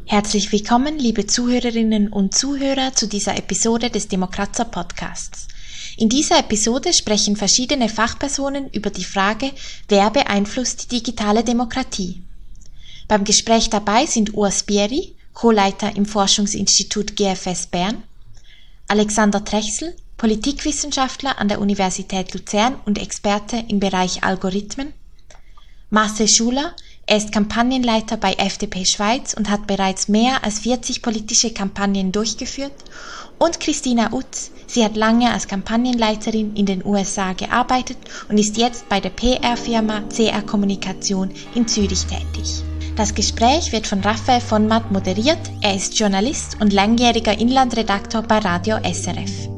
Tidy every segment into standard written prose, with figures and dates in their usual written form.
Herzlich willkommen, liebe Zuhörerinnen und Zuhörer, zu dieser Episode des Demokratzer Podcasts. In dieser Episode sprechen verschiedene Fachpersonen über die Frage, wer beeinflusst die digitale Demokratie. Beim Gespräch dabei sind Urs Bieri, Co-Leiter im Forschungsinstitut GFS Bern, Alexander Trechsel, Politikwissenschaftler an der Universität Luzern und Experte im Bereich Algorithmen, Marcel Schuler, er ist Kampagnenleiter bei FDP Schweiz und hat bereits mehr als 40 politische Kampagnen durchgeführt, und Christina Utz, sie hat lange als Kampagnenleiterin in den USA gearbeitet und ist jetzt bei der PR-Firma CR Kommunikation in Zürich tätig. Das Gespräch wird von Raphael von Matt moderiert, er ist Journalist und langjähriger Inlandredaktor bei Radio SRF.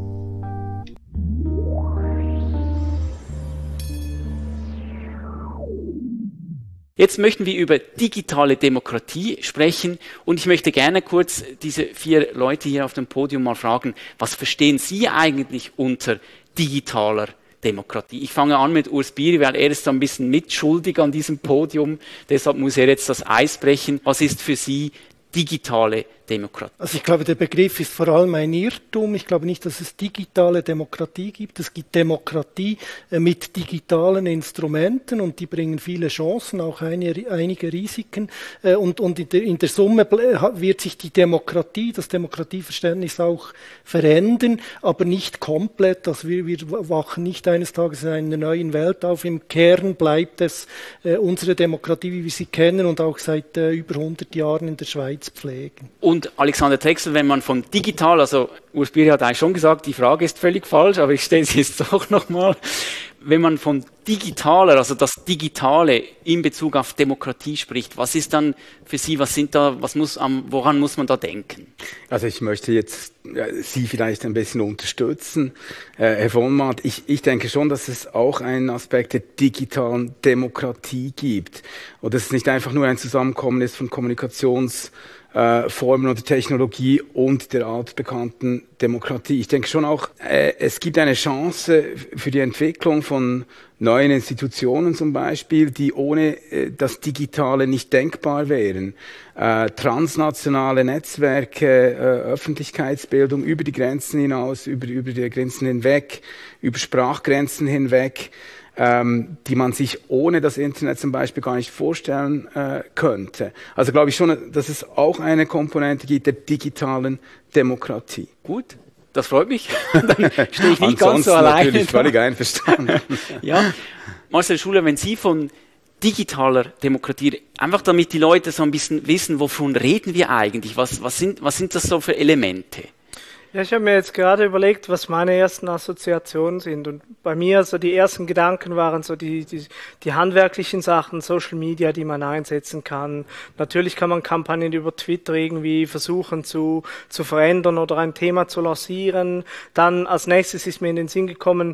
Jetzt möchten wir über digitale Demokratie sprechen und ich möchte gerne kurz diese 4 Leute hier auf dem Podium mal fragen, was verstehen Sie eigentlich unter digitaler Demokratie? Ich fange an mit Urs Bieri, weil er ist so ein bisschen mitschuldig an diesem Podium, deshalb muss er jetzt das Eis brechen. Was ist für Sie digitale Demokratie? Also ich glaube, der Begriff ist vor allem ein Irrtum. Ich glaube nicht, dass es digitale Demokratie gibt. Es gibt Demokratie mit digitalen Instrumenten und die bringen viele Chancen, auch einige Risiken. Und in der Summe wird sich die Demokratie, das Demokratieverständnis auch verändern, aber nicht komplett. Also wir wachen nicht eines Tages in einer neuen Welt auf. Im Kern bleibt es unsere Demokratie, wie wir sie kennen und auch seit über 100 Jahren in der Schweiz pflegen. Und Alexander Trechsel, wenn man von digital, also Urs Bieri hat eigentlich schon gesagt, die Frage ist völlig falsch, aber ich stelle sie jetzt doch nochmal. Wenn man von digitaler, also das Digitale in Bezug auf Demokratie spricht, was ist dann für Sie, woran muss man da denken? Also ich möchte jetzt Sie vielleicht ein bisschen unterstützen, Herr von Matt. Ich denke schon, dass es auch einen Aspekt der digitalen Demokratie gibt. Und dass es nicht einfach nur ein Zusammenkommen ist von Kommunikationsformen oder Technologie und der altbekannten Demokratie. Ich denke schon auch, es gibt eine Chance für die Entwicklung von neuen Institutionen zum Beispiel, die ohne das Digitale nicht denkbar wären. Transnationale Netzwerke, Öffentlichkeitsbildung über die Grenzen hinaus, über die Grenzen hinweg, über Sprachgrenzen hinweg, die man sich ohne das Internet zum Beispiel gar nicht vorstellen könnte. Also glaube ich schon, dass es auch eine Komponente gibt der digitalen Demokratie. Gut, das freut mich. Dann stehe ich nicht ganz so alleine. Natürlich völlig einverstanden. Ja, Marcel Schuler, wenn Sie von digitaler Demokratie, einfach damit die Leute so ein bisschen wissen, wovon reden wir eigentlich? Was sind das so für Elemente? Ja, ich habe mir jetzt gerade überlegt, was meine ersten Assoziationen sind. Und bei mir, so die ersten Gedanken waren so die handwerklichen Sachen, Social Media, die man einsetzen kann. Natürlich kann man Kampagnen über Twitter irgendwie versuchen zu verändern oder ein Thema zu lancieren. Dann als nächstes ist mir in den Sinn gekommen,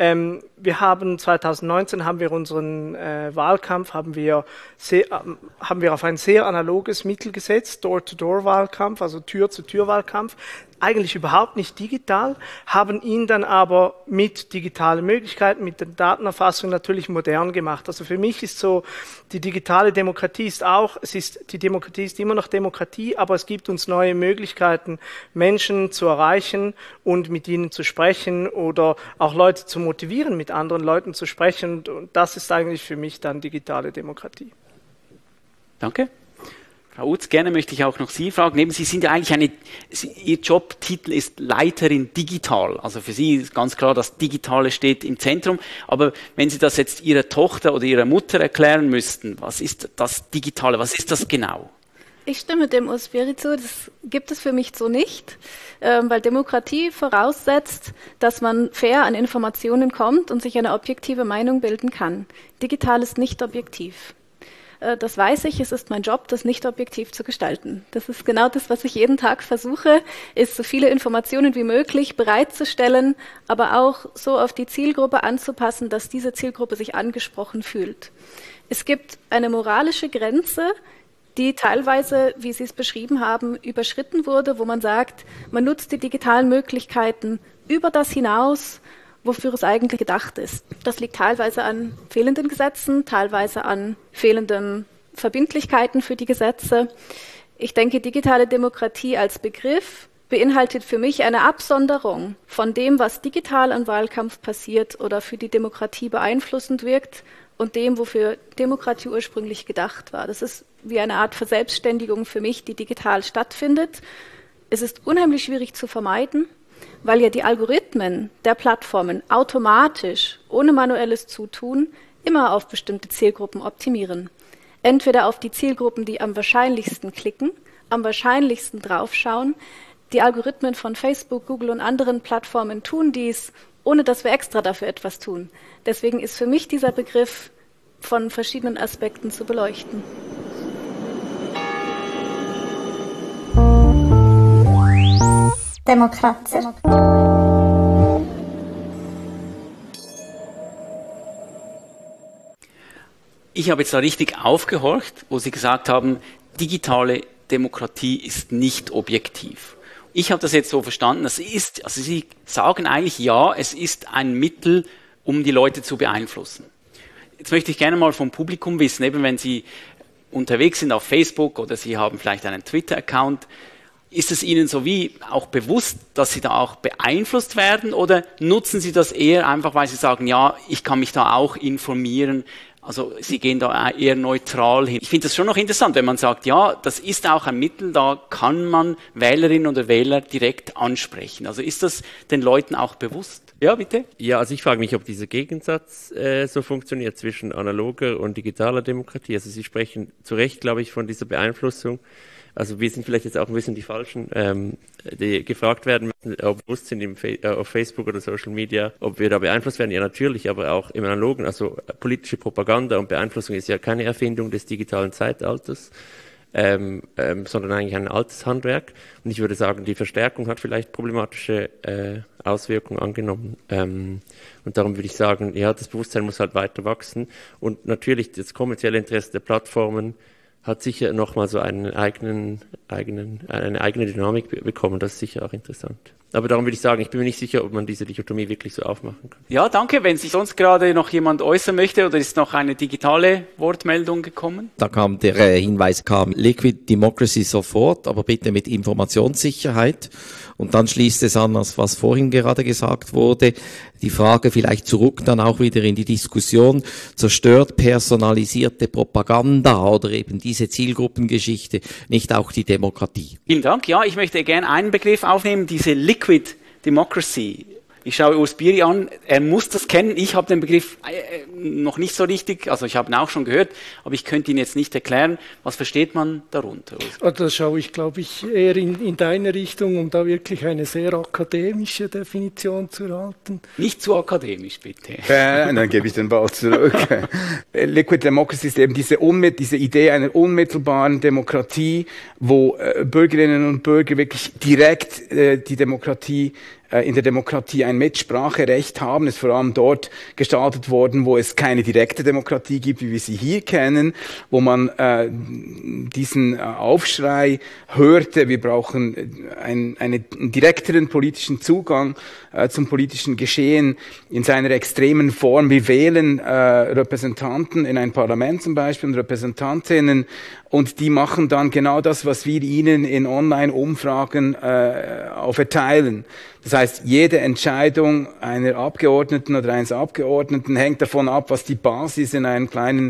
2019 haben wir unseren Wahlkampf, haben wir auf ein sehr analoges Mittel gesetzt, Door-to-Door-Wahlkampf, also Tür-zu-Tür-Wahlkampf. Eigentlich überhaupt nicht digital, haben ihn dann aber mit digitalen Möglichkeiten, mit der Datenerfassung natürlich modern gemacht. Also für mich ist so, die digitale Demokratie die Demokratie ist immer noch Demokratie, aber es gibt uns neue Möglichkeiten, Menschen zu erreichen und mit ihnen zu sprechen oder auch Leute zu motivieren, mit anderen Leuten zu sprechen. Und das ist eigentlich für mich dann digitale Demokratie. Danke. Frau Utz, gerne möchte ich auch noch Sie fragen. Sie sind ja eigentlich Ihr Jobtitel ist Leiterin Digital. Also für Sie ist ganz klar, das Digitale steht im Zentrum. Aber wenn Sie das jetzt Ihrer Tochter oder Ihrer Mutter erklären müssten, was ist das Digitale? Was ist das genau? Ich stimme dem Urs Bieri zu. Das gibt es für mich so nicht, weil Demokratie voraussetzt, dass man fair an Informationen kommt und sich eine objektive Meinung bilden kann. Digital ist nicht objektiv. Das weiß ich, es ist mein Job, das nicht objektiv zu gestalten. Das ist genau das, was ich jeden Tag versuche, ist so viele Informationen wie möglich bereitzustellen, aber auch so auf die Zielgruppe anzupassen, dass diese Zielgruppe sich angesprochen fühlt. Es gibt eine moralische Grenze, die teilweise, wie Sie es beschrieben haben, überschritten wurde, wo man sagt, man nutzt die digitalen Möglichkeiten über das hinaus, wofür es eigentlich gedacht ist. Das liegt teilweise an fehlenden Gesetzen, teilweise an fehlenden Verbindlichkeiten für die Gesetze. Ich denke, digitale Demokratie als Begriff beinhaltet für mich eine Absonderung von dem, was digital im Wahlkampf passiert oder für die Demokratie beeinflussend wirkt und dem, wofür Demokratie ursprünglich gedacht war. Das ist wie eine Art Verselbstständigung für mich, die digital stattfindet. Es ist unheimlich schwierig zu vermeiden, weil ja die Algorithmen der Plattformen automatisch, ohne manuelles Zutun, immer auf bestimmte Zielgruppen optimieren. Entweder auf die Zielgruppen, die am wahrscheinlichsten klicken, am wahrscheinlichsten draufschauen. Die Algorithmen von Facebook, Google und anderen Plattformen tun dies, ohne dass wir extra dafür etwas tun. Deswegen ist für mich dieser Begriff von verschiedenen Aspekten zu beleuchten. Demokratie. Ich habe jetzt da richtig aufgehorcht, wo Sie gesagt haben, digitale Demokratie ist nicht objektiv. Ich habe das jetzt so verstanden, also Sie sagen eigentlich, ja, es ist ein Mittel, um die Leute zu beeinflussen. Jetzt möchte ich gerne mal vom Publikum wissen, eben wenn Sie unterwegs sind auf Facebook oder Sie haben vielleicht einen Twitter-Account, ist es Ihnen so wie auch bewusst, dass Sie da auch beeinflusst werden oder nutzen Sie das eher einfach, weil Sie sagen, ja, ich kann mich da auch informieren, also Sie gehen da eher neutral hin. Ich finde das schon noch interessant, wenn man sagt, ja, das ist auch ein Mittel, da kann man Wählerinnen oder Wähler direkt ansprechen. Also ist das den Leuten auch bewusst? Ja, bitte? Ja, also ich frage mich, ob dieser Gegensatz so funktioniert zwischen analoger und digitaler Demokratie. Also Sie sprechen zu Recht, glaube ich, von dieser Beeinflussung. Also wir sind vielleicht jetzt auch ein bisschen die Falschen, die gefragt werden müssen, ob bewusst sind auf Facebook oder Social Media, ob wir da beeinflusst werden. Ja, natürlich, aber auch im Analogen. Also politische Propaganda und Beeinflussung ist ja keine Erfindung des digitalen Zeitalters, sondern eigentlich ein altes Handwerk. Und ich würde sagen, die Verstärkung hat vielleicht problematische Auswirkungen angenommen. Und darum würde ich sagen, ja, das Bewusstsein muss halt weiter wachsen. Und natürlich das kommerzielle Interesse der Plattformen hat sicher nochmal so eine eigene Dynamik bekommen. Das ist sicher auch interessant. Aber darum würde ich sagen, ich bin mir nicht sicher, ob man diese Dichotomie wirklich so aufmachen kann. Ja, danke. Wenn sich sonst gerade noch jemand äußern möchte oder ist noch eine digitale Wortmeldung gekommen? Da kam der Hinweis, Liquid Democracy sofort, aber bitte mit Informationssicherheit. Und dann schließt es an, was vorhin gerade gesagt wurde, die Frage vielleicht zurück dann auch wieder in die Diskussion, zerstört personalisierte Propaganda oder eben diese Zielgruppengeschichte nicht auch die Demokratie? Vielen Dank. Ja, ich möchte gerne einen Begriff aufnehmen, diese Liquid Democracy. Ich schaue Urs Biri an, er muss das kennen. Ich habe den Begriff noch nicht so richtig, also ich habe ihn auch schon gehört, aber ich könnte ihn jetzt nicht erklären. Was versteht man darunter? Da schaue ich, glaube ich, eher in deine Richtung, um da wirklich eine sehr akademische Definition zu erhalten. Nicht zu akademisch, bitte. Dann gebe ich den Ball zurück. Liquid Democracy ist eben diese Idee einer unmittelbaren Demokratie, wo Bürgerinnen und Bürger wirklich direkt in der Demokratie ein Mitspracherecht haben, ist vor allem dort gestartet worden, wo es keine direkte Demokratie gibt, wie wir sie hier kennen, wo man diesen Aufschrei hörte, wir brauchen einen direkteren politischen Zugang zum politischen Geschehen in seiner extremen Form. Wir wählen Repräsentanten in ein Parlament zum Beispiel und Repräsentantinnen und die machen dann genau das, was wir ihnen in Online-Umfragen verteilen. Das heißt, jede Entscheidung einer Abgeordneten oder eines Abgeordneten hängt davon ab, was die Basis in einer kleinen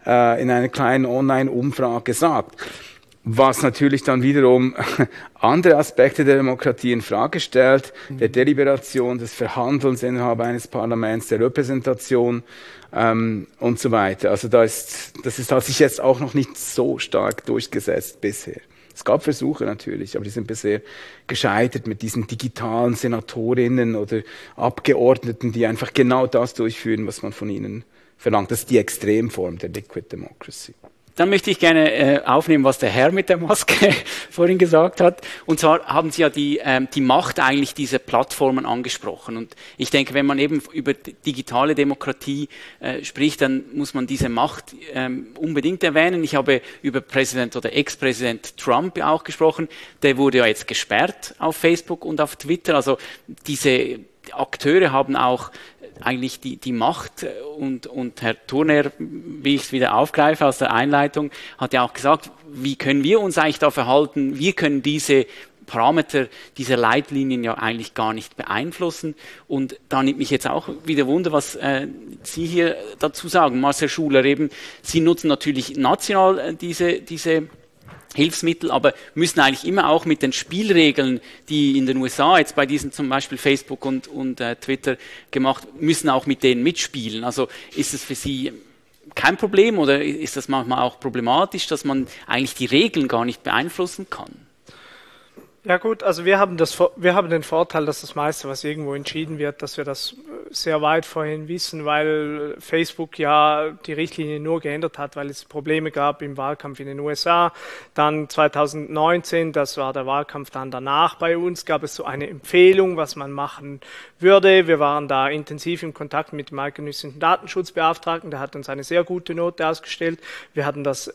Online-Umfrage sagt. Was natürlich dann wiederum andere Aspekte der Demokratie in Frage stellt, der Deliberation, des Verhandelns innerhalb eines Parlaments, der Repräsentation und so weiter. Also hat sich jetzt auch noch nicht so stark durchgesetzt bisher. Es gab Versuche natürlich, aber die sind bisher gescheitert mit diesen digitalen Senatorinnen oder Abgeordneten, die einfach genau das durchführen, was man von ihnen verlangt. Das ist die Extremform der Liquid Democracy. Dann möchte ich gerne aufnehmen, was der Herr mit der Maske vorhin gesagt hat. Und zwar haben Sie ja die Macht eigentlich dieser Plattformen angesprochen. Und ich denke, wenn man eben über digitale Demokratie spricht, dann muss man diese Macht unbedingt erwähnen. Ich habe über Präsident oder Ex-Präsident Trump auch gesprochen. Der wurde ja jetzt gesperrt auf Facebook und auf Twitter. Also diese Akteure haben auch eigentlich die Macht und Herr Thurner, wie ich es wieder aufgreife aus der Einleitung, hat ja auch gesagt, wie können wir uns eigentlich da verhalten? Wir können diese Parameter dieser Leitlinien ja eigentlich gar nicht beeinflussen. Und da nimmt mich jetzt auch wieder Wunder, was Sie hier dazu sagen, Marcel Schuler, eben, Sie nutzen natürlich national diese Hilfsmittel, aber müssen eigentlich immer auch mit den Spielregeln, die in den USA jetzt bei diesen zum Beispiel Facebook und Twitter gemacht, müssen auch mit denen mitspielen. Also ist es für Sie kein Problem oder ist das manchmal auch problematisch, dass man eigentlich die Regeln gar nicht beeinflussen kann? Ja gut, also wir haben den Vorteil, dass das meiste, was irgendwo entschieden wird, dass wir das sehr weit vorhin wissen, weil Facebook ja die Richtlinie nur geändert hat, weil es Probleme gab im Wahlkampf in den USA. Dann 2019, das war der Wahlkampf dann danach bei uns, gab es so eine Empfehlung, was man machen würde. Wir waren da intensiv im Kontakt mit dem eidgenössischen Datenschutzbeauftragten, der hat uns eine sehr gute Note ausgestellt. Wir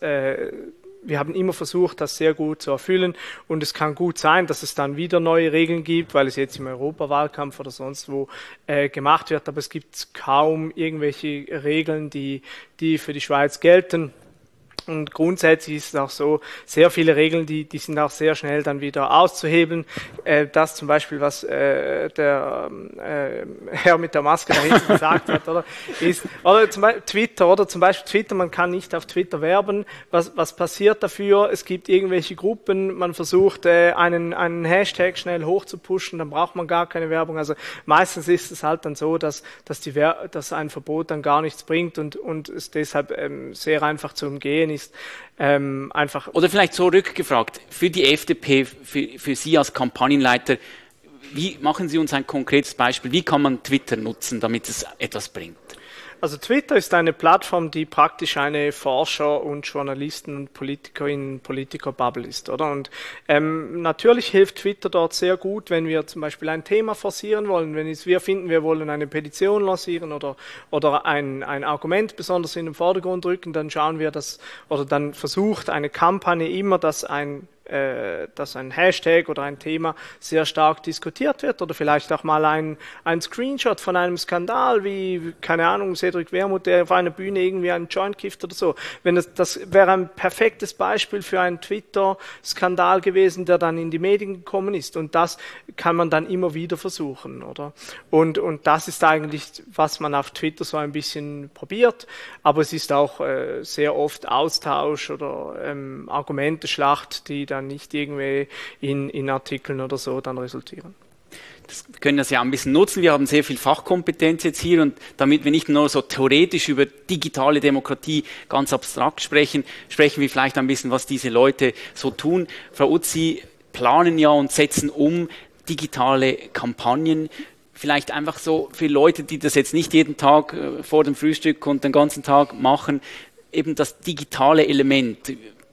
haben immer versucht, das sehr gut zu erfüllen und es kann gut sein, dass es dann wieder neue Regeln gibt, weil es jetzt im Europawahlkampf oder sonst wo gemacht wird, aber es gibt kaum irgendwelche Regeln, die für die Schweiz gelten. Und grundsätzlich ist es auch so, sehr viele Regeln, die sind auch sehr schnell dann wieder auszuhebeln. Das zum Beispiel, was der Herr mit der Maske da hinten gesagt hat, oder zum Beispiel Twitter, man kann nicht auf Twitter werben. Was passiert dafür? Es gibt irgendwelche Gruppen, man versucht einen Hashtag schnell hochzupushen, dann braucht man gar keine Werbung. Also meistens ist es halt dann so, dass ein Verbot dann gar nichts bringt und es deshalb sehr einfach zu umgehen ist. Einfach. Oder vielleicht so rückgefragt, für die FDP, für Sie als Kampagnenleiter, wie machen Sie uns ein konkretes Beispiel? Wie kann man Twitter nutzen, damit es etwas bringt? Also Twitter ist eine Plattform, die praktisch eine Forscher- und Journalisten- und Politiker-Bubble ist, oder? Und natürlich hilft Twitter dort sehr gut, wenn wir zum Beispiel ein Thema forcieren wollen, wenn wir finden, wir wollen eine Petition lancieren oder ein Argument besonders in den Vordergrund rücken, dann schauen wir dann versucht eine Kampagne immer, dass ein Hashtag oder ein Thema sehr stark diskutiert wird oder vielleicht auch mal ein Screenshot von einem Skandal wie, keine Ahnung, Cedric Wermuth, der auf einer Bühne irgendwie einen Joint kifft oder so. Das wäre ein perfektes Beispiel für einen Twitter-Skandal gewesen, der dann in die Medien gekommen ist und das kann man dann immer wieder versuchen, oder? Und das ist eigentlich, was man auf Twitter so ein bisschen probiert, aber es ist auch sehr oft Austausch oder Argumenteschlacht, die dann nicht irgendwie in Artikeln oder so dann resultieren. Wir können das ja ein bisschen nutzen. Wir haben sehr viel Fachkompetenz jetzt hier und damit wir nicht nur so theoretisch über digitale Demokratie ganz abstrakt sprechen wir vielleicht ein bisschen, was diese Leute so tun. Frau Utz, Sie planen ja und setzen um digitale Kampagnen. Vielleicht einfach so für Leute, die das jetzt nicht jeden Tag vor dem Frühstück und den ganzen Tag machen, eben das digitale Element.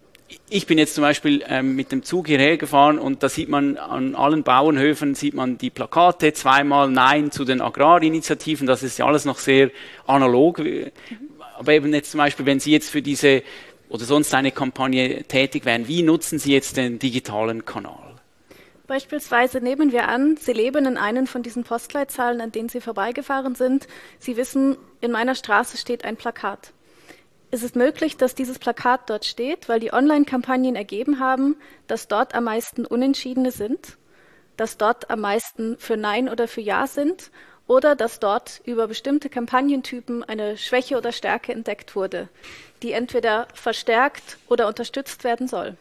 Ich bin jetzt zum Beispiel mit dem Zug hierher gefahren und da sieht man an allen Bauernhöfen die Plakate, zweimal Nein zu den Agrarinitiativen, das ist ja alles noch sehr analog. Aber eben jetzt zum Beispiel, wenn Sie jetzt für diese oder sonst eine Kampagne tätig wären, wie nutzen Sie jetzt den digitalen Kanal? Beispielsweise nehmen wir an, Sie leben in einem von diesen Postleitzahlen, an denen Sie vorbeigefahren sind. Sie wissen, in meiner Straße steht ein Plakat. Es ist möglich, dass dieses Plakat dort steht, weil die Online-Kampagnen ergeben haben, dass dort am meisten Unentschiedene sind, dass dort am meisten für Nein oder für Ja sind oder dass dort über bestimmte Kampagnentypen eine Schwäche oder Stärke entdeckt wurde, die entweder verstärkt oder unterstützt werden soll.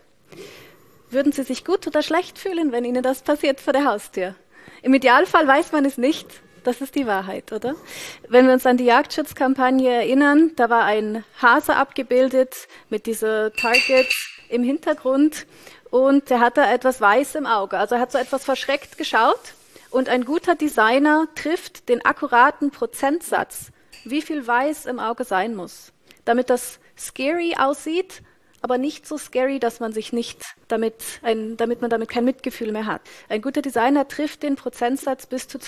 Würden Sie sich gut oder schlecht fühlen, wenn Ihnen das passiert vor der Haustür? Im Idealfall weiß man es nicht. Das ist die Wahrheit, oder? Wenn wir uns an die Jagdschutzkampagne erinnern, da war ein Hase abgebildet mit dieser Target im Hintergrund und der hatte etwas weiß im Auge. Also er hat so etwas verschreckt geschaut und ein guter Designer trifft den akkuraten Prozentsatz, wie viel weiß im Auge sein muss, damit das scary aussieht, aber nicht so scary, dass man sich nicht damit man damit kein Mitgefühl mehr hat. Ein guter Designer trifft den Prozentsatz bis zu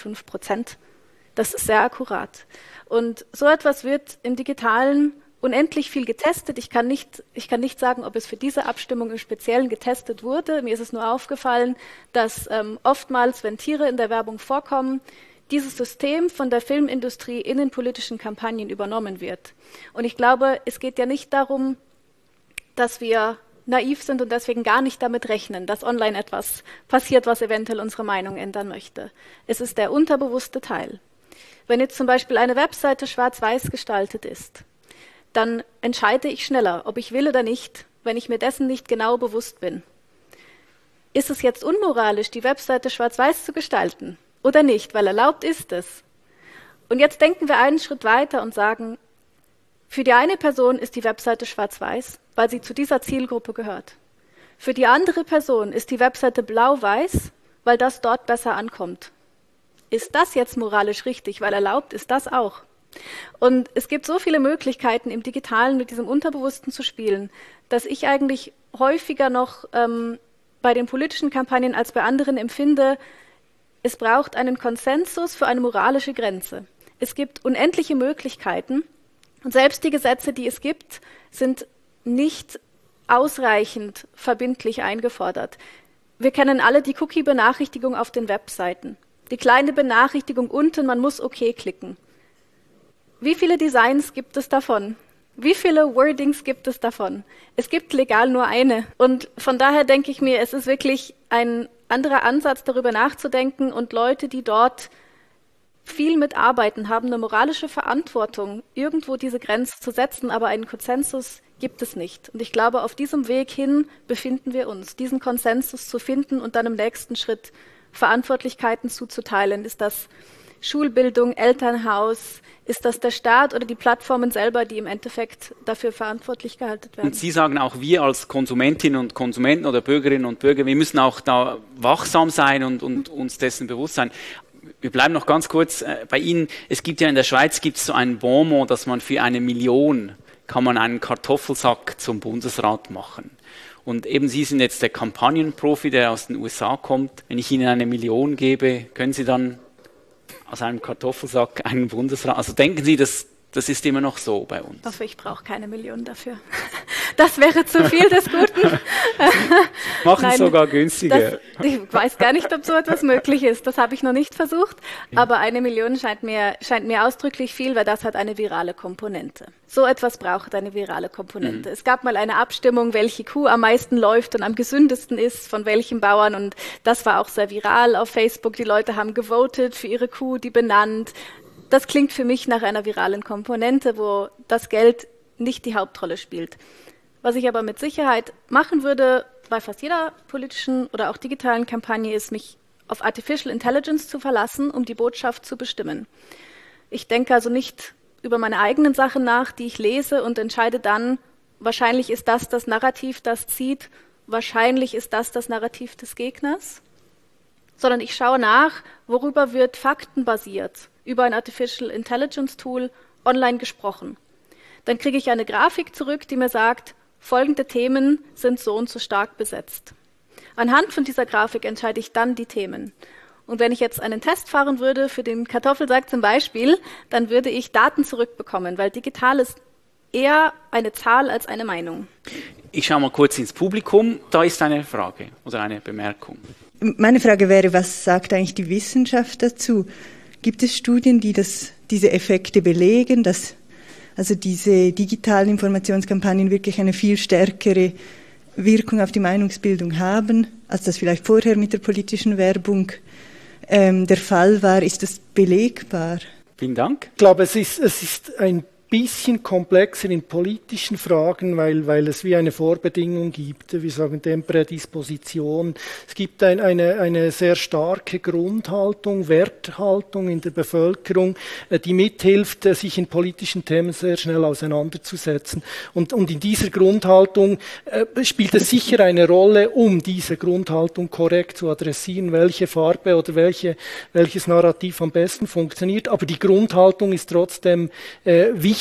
2,5%. Das ist sehr akkurat. Und so etwas wird im Digitalen unendlich viel getestet. Ich kann nicht sagen, ob es für diese Abstimmung im Speziellen getestet wurde. Mir ist es nur aufgefallen, dass oftmals, wenn Tiere in der Werbung vorkommen, dieses System von der Filmindustrie in den politischen Kampagnen übernommen wird. Und ich glaube, es geht ja nicht darum, dass wir naiv sind und deswegen gar nicht damit rechnen, dass online etwas passiert, was eventuell unsere Meinung ändern möchte. Es ist der unterbewusste Teil. Wenn jetzt zum Beispiel eine Webseite schwarz-weiß gestaltet ist, dann entscheide ich schneller, ob ich will oder nicht, wenn ich mir dessen nicht genau bewusst bin. Ist es jetzt unmoralisch, die Webseite schwarz-weiß zu gestalten oder nicht, weil erlaubt ist es? Und jetzt denken wir einen Schritt weiter und sagen, für die eine Person ist die Webseite schwarz-weiß, weil sie zu dieser Zielgruppe gehört. Für die andere Person ist die Webseite blau-weiß, weil das dort besser ankommt. Ist das jetzt moralisch richtig, weil erlaubt ist das auch? Und es gibt so viele Möglichkeiten, im Digitalen mit diesem Unterbewussten zu spielen, dass ich eigentlich häufiger noch bei den politischen Kampagnen als bei anderen empfinde, es braucht einen Konsensus für eine moralische Grenze. Es gibt unendliche Möglichkeiten und selbst die Gesetze, die es gibt, sind nicht ausreichend verbindlich eingefordert. Wir kennen alle die Cookie-Benachrichtigung auf den Webseiten. Die kleine Benachrichtigung unten, man muss OK klicken. Wie viele Designs gibt es davon? Wie viele Wordings gibt es davon? Es gibt legal nur eine. Und von daher denke ich mir, es ist wirklich ein anderer Ansatz, darüber nachzudenken. Und Leute, die dort viel mitarbeiten, haben eine moralische Verantwortung, irgendwo diese Grenze zu setzen. Aber einen Konsensus gibt es nicht. Und ich glaube, auf diesem Weg hin befinden wir uns, diesen Konsensus zu finden und dann im nächsten Schritt Verantwortlichkeiten zuzuteilen. Ist das Schulbildung, Elternhaus, ist das der Staat oder die Plattformen selber, die im Endeffekt dafür verantwortlich gehalten werden? Und Sie sagen auch, wir als Konsumentinnen und Konsumenten oder Bürgerinnen und Bürger, wir müssen auch da wachsam sein und uns dessen bewusst sein. Wir bleiben noch ganz kurz bei Ihnen. Es gibt ja in der Schweiz so ein Bonmot, dass man für 1 Million kann man einen Kartoffelsack zum Bundesrat machen. Und eben Sie sind jetzt der Kampagnenprofi, der aus den USA kommt. Wenn ich Ihnen 1 Million gebe, können Sie dann aus einem Kartoffelsack einen Bundesrat... Also denken Sie, das ist immer noch so bei uns? Ich hoffe, ich brauche keine Million dafür. Das wäre zu viel des Guten. Machen es sogar günstiger. Ich weiß gar nicht, ob so etwas möglich ist. Das habe ich noch nicht versucht. Aber 1 Million scheint mir ausdrücklich viel, weil das hat eine virale Komponente. So etwas braucht eine virale Komponente. Es gab mal eine Abstimmung, welche Kuh am meisten läuft und am gesündesten ist, von welchen Bauern. Und das war auch sehr viral auf Facebook. Die Leute haben gewotet für ihre Kuh, die benannt. Das klingt für mich nach einer viralen Komponente, wo das Geld nicht die Hauptrolle spielt. Was ich aber mit Sicherheit machen würde, bei fast jeder politischen oder auch digitalen Kampagne, ist, mich auf Artificial Intelligence zu verlassen, um die Botschaft zu bestimmen. Ich denke also nicht über meine eigenen Sachen nach, die ich lese und entscheide dann, wahrscheinlich ist das Narrativ, das zieht, wahrscheinlich ist das Narrativ des Gegners, sondern ich schaue nach, worüber wird faktenbasiert über ein Artificial Intelligence Tool online gesprochen. Dann kriege ich eine Grafik zurück, die mir sagt, folgende Themen sind so und so stark besetzt. Anhand von dieser Grafik entscheide ich dann die Themen. Und wenn ich jetzt einen Test fahren würde für den Kartoffelsack zum Beispiel, dann würde ich Daten zurückbekommen, weil digital ist eher eine Zahl als eine Meinung. Ich schaue mal kurz ins Publikum, da ist eine Frage oder eine Bemerkung. Meine Frage wäre, was sagt eigentlich die Wissenschaft dazu? Gibt es Studien, die diese Effekte belegen, dass also diese digitalen Informationskampagnen wirklich eine viel stärkere Wirkung auf die Meinungsbildung haben, als das vielleicht vorher mit der politischen Werbung der Fall war? Ist das belegbar? Vielen Dank. Ich glaube, es ist ein bisschen komplexer in politischen Fragen, weil es wie eine Vorbedingung gibt, wir sagen dem Prädisposition. Es gibt eine sehr starke Grundhaltung, Werthaltung in der Bevölkerung, die mithilft, sich in politischen Themen sehr schnell auseinanderzusetzen. Und in dieser Grundhaltung spielt es sicher eine Rolle, um diese Grundhaltung korrekt zu adressieren, welche Farbe oder welches Narrativ am besten funktioniert. Aber die Grundhaltung ist trotzdem wichtig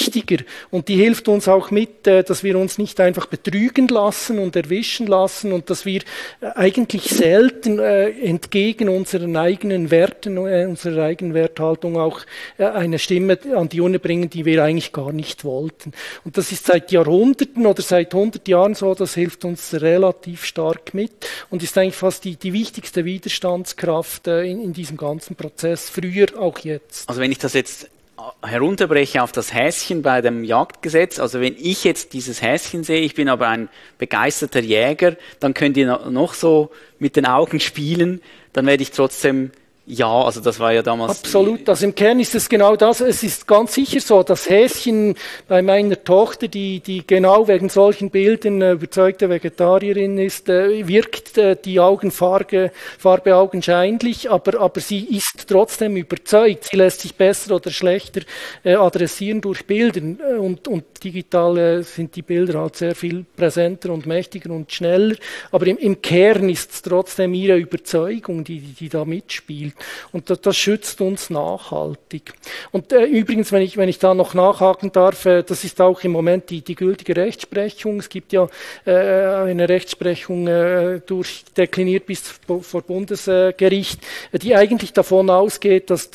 wichtiger und die hilft uns auch mit, dass wir uns nicht einfach betrügen lassen und erwischen lassen und dass wir eigentlich selten entgegen unseren eigenen Werten, unserer eigenen Werthaltung auch eine Stimme an die Urne bringen, die wir eigentlich gar nicht wollten. Und das ist seit Jahrhunderten oder seit 100 Jahren so, das hilft uns relativ stark mit und ist eigentlich fast die wichtigste Widerstandskraft in diesem ganzen Prozess, früher auch jetzt. Also wenn ich das jetzt herunterbreche auf das Häschen bei dem Jagdgesetz, also wenn ich jetzt dieses Häschen sehe, ich bin aber ein begeisterter Jäger, dann könnt ihr noch so mit den Augen spielen, dann werde ich trotzdem ja, also das war ja damals... Absolut, also im Kern ist es genau das. Es ist ganz sicher so, das Häschen bei meiner Tochter, die genau wegen solchen Bildern überzeugte Vegetarierin ist, wirkt die Farbe augenscheinlich, aber sie ist trotzdem überzeugt. Sie lässt sich besser oder schlechter adressieren durch Bilder und digital sind die Bilder halt sehr viel präsenter und mächtiger und schneller, aber im Kern ist es trotzdem ihre Überzeugung, die da mitspielt. Und das schützt uns nachhaltig. Und übrigens, wenn ich da noch nachhaken darf, das ist auch im Moment die gültige Rechtsprechung. Es gibt ja eine Rechtsprechung durchdekliniert bis vor Bundesgericht, die eigentlich davon ausgeht, dass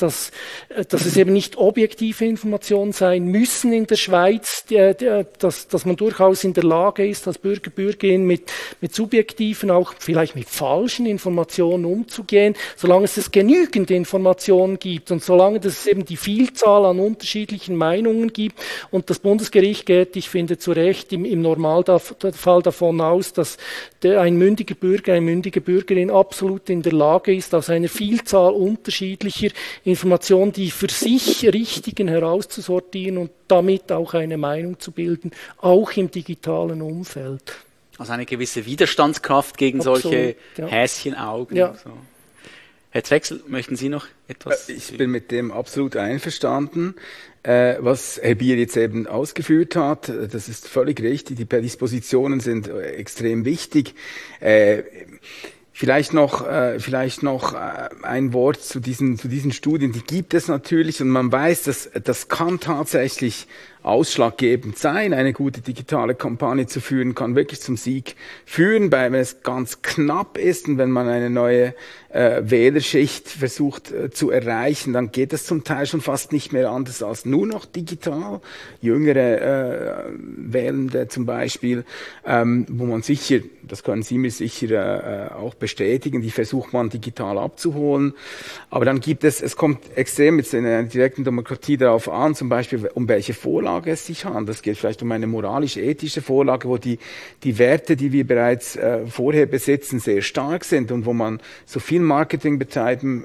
es eben nicht objektive Informationen sein müssen in der Schweiz, dass man durchaus in der Lage ist, als Bürger, Bürgerin mit subjektiven, auch vielleicht mit falschen Informationen umzugehen, solange es genügend Informationen gibt und solange es eben die Vielzahl an unterschiedlichen Meinungen gibt. Und das Bundesgericht geht, ich finde zu Recht, im Normalfall davon aus, dass ein mündiger Bürger, eine mündige Bürgerin absolut in der Lage ist, aus einer Vielzahl unterschiedlicher Informationen die für sich richtigen herauszusortieren und damit auch eine Meinung zu bilden, auch im digitalen Umfeld. Also eine gewisse Widerstandskraft gegen absolut, solche Häschenaugen. Ja. So. Herr Drechsel, möchten Sie noch etwas? Ich bin mit dem absolut einverstanden. Was Herr Bier jetzt eben ausgeführt hat, das ist völlig richtig. Die Prädispositionen sind extrem wichtig. Vielleicht noch ein Wort zu diesen Studien. Die gibt es natürlich und man weiß, dass das kann tatsächlich ausschlaggebend sein. Eine gute digitale Kampagne zu führen, kann wirklich zum Sieg führen, wenn es ganz knapp ist und wenn man eine neue Wählerschicht versucht zu erreichen, dann geht es zum Teil schon fast nicht mehr anders als nur noch digital. Jüngere Wählende zum Beispiel, wo man sicher, das können Sie mir sicher auch bestätigen, die versucht man digital abzuholen. Aber dann es kommt extrem jetzt in einer direkten Demokratie darauf an, zum Beispiel um welche Vorlage es sich handelt. Es geht vielleicht um eine moralisch-ethische Vorlage, wo die Werte, die wir bereits vorher besitzen, sehr stark sind und wo man so viel Marketing betreiben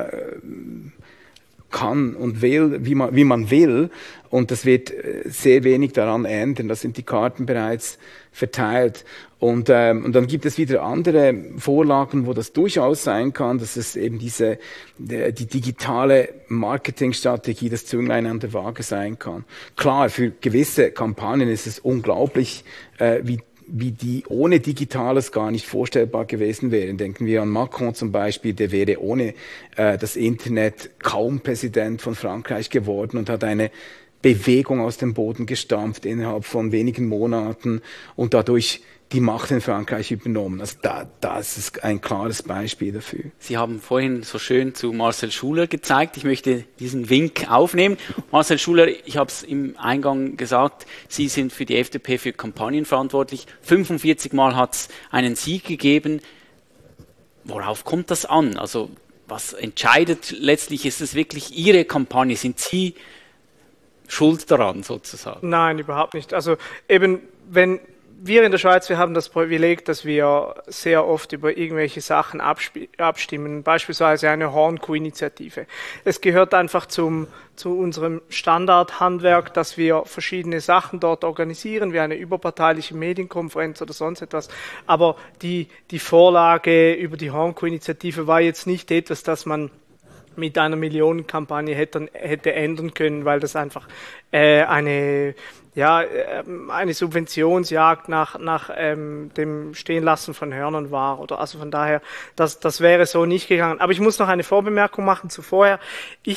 kann und will, wie man will. Und das wird sehr wenig daran ändern. Das sind die Karten bereits verteilt. Und dann gibt es wieder andere Vorlagen, wo das durchaus sein kann, dass es eben die digitale Marketingstrategie, das Zünglein an der Waage sein kann. Klar, für gewisse Kampagnen ist es unglaublich, wie die ohne Digitales gar nicht vorstellbar gewesen wären. Denken wir an Macron zum Beispiel, der wäre ohne das Internet kaum Präsident von Frankreich geworden und hat eine Bewegung aus dem Boden gestampft innerhalb von wenigen Monaten und dadurch die Macht in Frankreich übernommen. Also das ist ein klares Beispiel dafür. Sie haben vorhin so schön zu Marcel Schuler gezeigt. Ich möchte diesen Wink aufnehmen. Marcel Schuler, ich habe es im Eingang gesagt, Sie sind für die FDP für Kampagnen verantwortlich. 45 Mal hat es einen Sieg gegeben. Worauf kommt das an? Also was entscheidet letztlich? Ist es wirklich Ihre Kampagne? Sind Sie schuld daran sozusagen? Nein, überhaupt nicht. Also eben, wenn wir in der Schweiz, wir haben das Privileg, dass wir sehr oft über irgendwelche Sachen abstimmen, beispielsweise eine Hornkuh-Initiative. Es gehört einfach zu unserem Standardhandwerk, dass wir verschiedene Sachen dort organisieren, wie eine überparteiliche Medienkonferenz oder sonst etwas. Aber die Vorlage über die Hornkuh-Initiative war jetzt nicht etwas, das man mit einer Millionenkampagne hätte ändern können, weil das einfach eine Subventionsjagd nach dem Stehenlassen von Hörnern war. Oder also von daher, das wäre so nicht gegangen. Aber ich muss noch eine Vorbemerkung machen zu vorher. Ich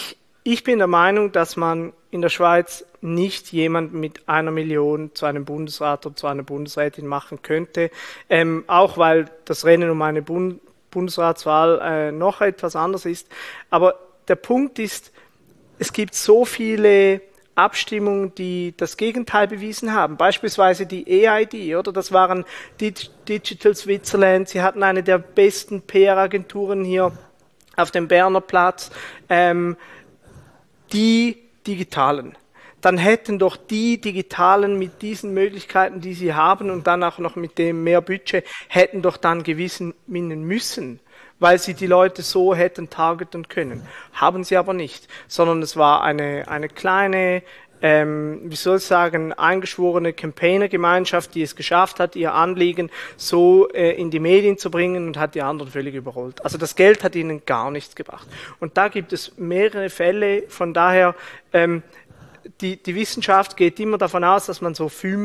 Ich bin der Meinung, dass man in der Schweiz nicht jemanden mit 1 Million zu einem Bundesrat oder zu einer Bundesrätin machen könnte, auch weil das Rennen um eine Bundesratswahl noch etwas anders ist. Aber der Punkt ist, es gibt so viele Abstimmungen, die das Gegenteil bewiesen haben. Beispielsweise die EID, oder? Das waren Digital Switzerland. Sie hatten eine der besten PR-Agenturen hier auf dem Berner Platz. Die Digitalen. Dann hätten doch die Digitalen mit diesen Möglichkeiten, die sie haben und dann auch noch mit dem mehr Budget, hätten doch dann gewinnen müssen, weil sie die Leute so hätten targeten können. Haben sie aber nicht, sondern es war eine kleine, wie soll ich sagen, eingeschworene Campaigner-Gemeinschaft, die es geschafft hat, ihr Anliegen so in die Medien zu bringen und hat die anderen völlig überrollt. Also das Geld hat ihnen gar nichts gebracht. Und da gibt es mehrere Fälle, von daher, die Wissenschaft geht immer davon aus, dass man so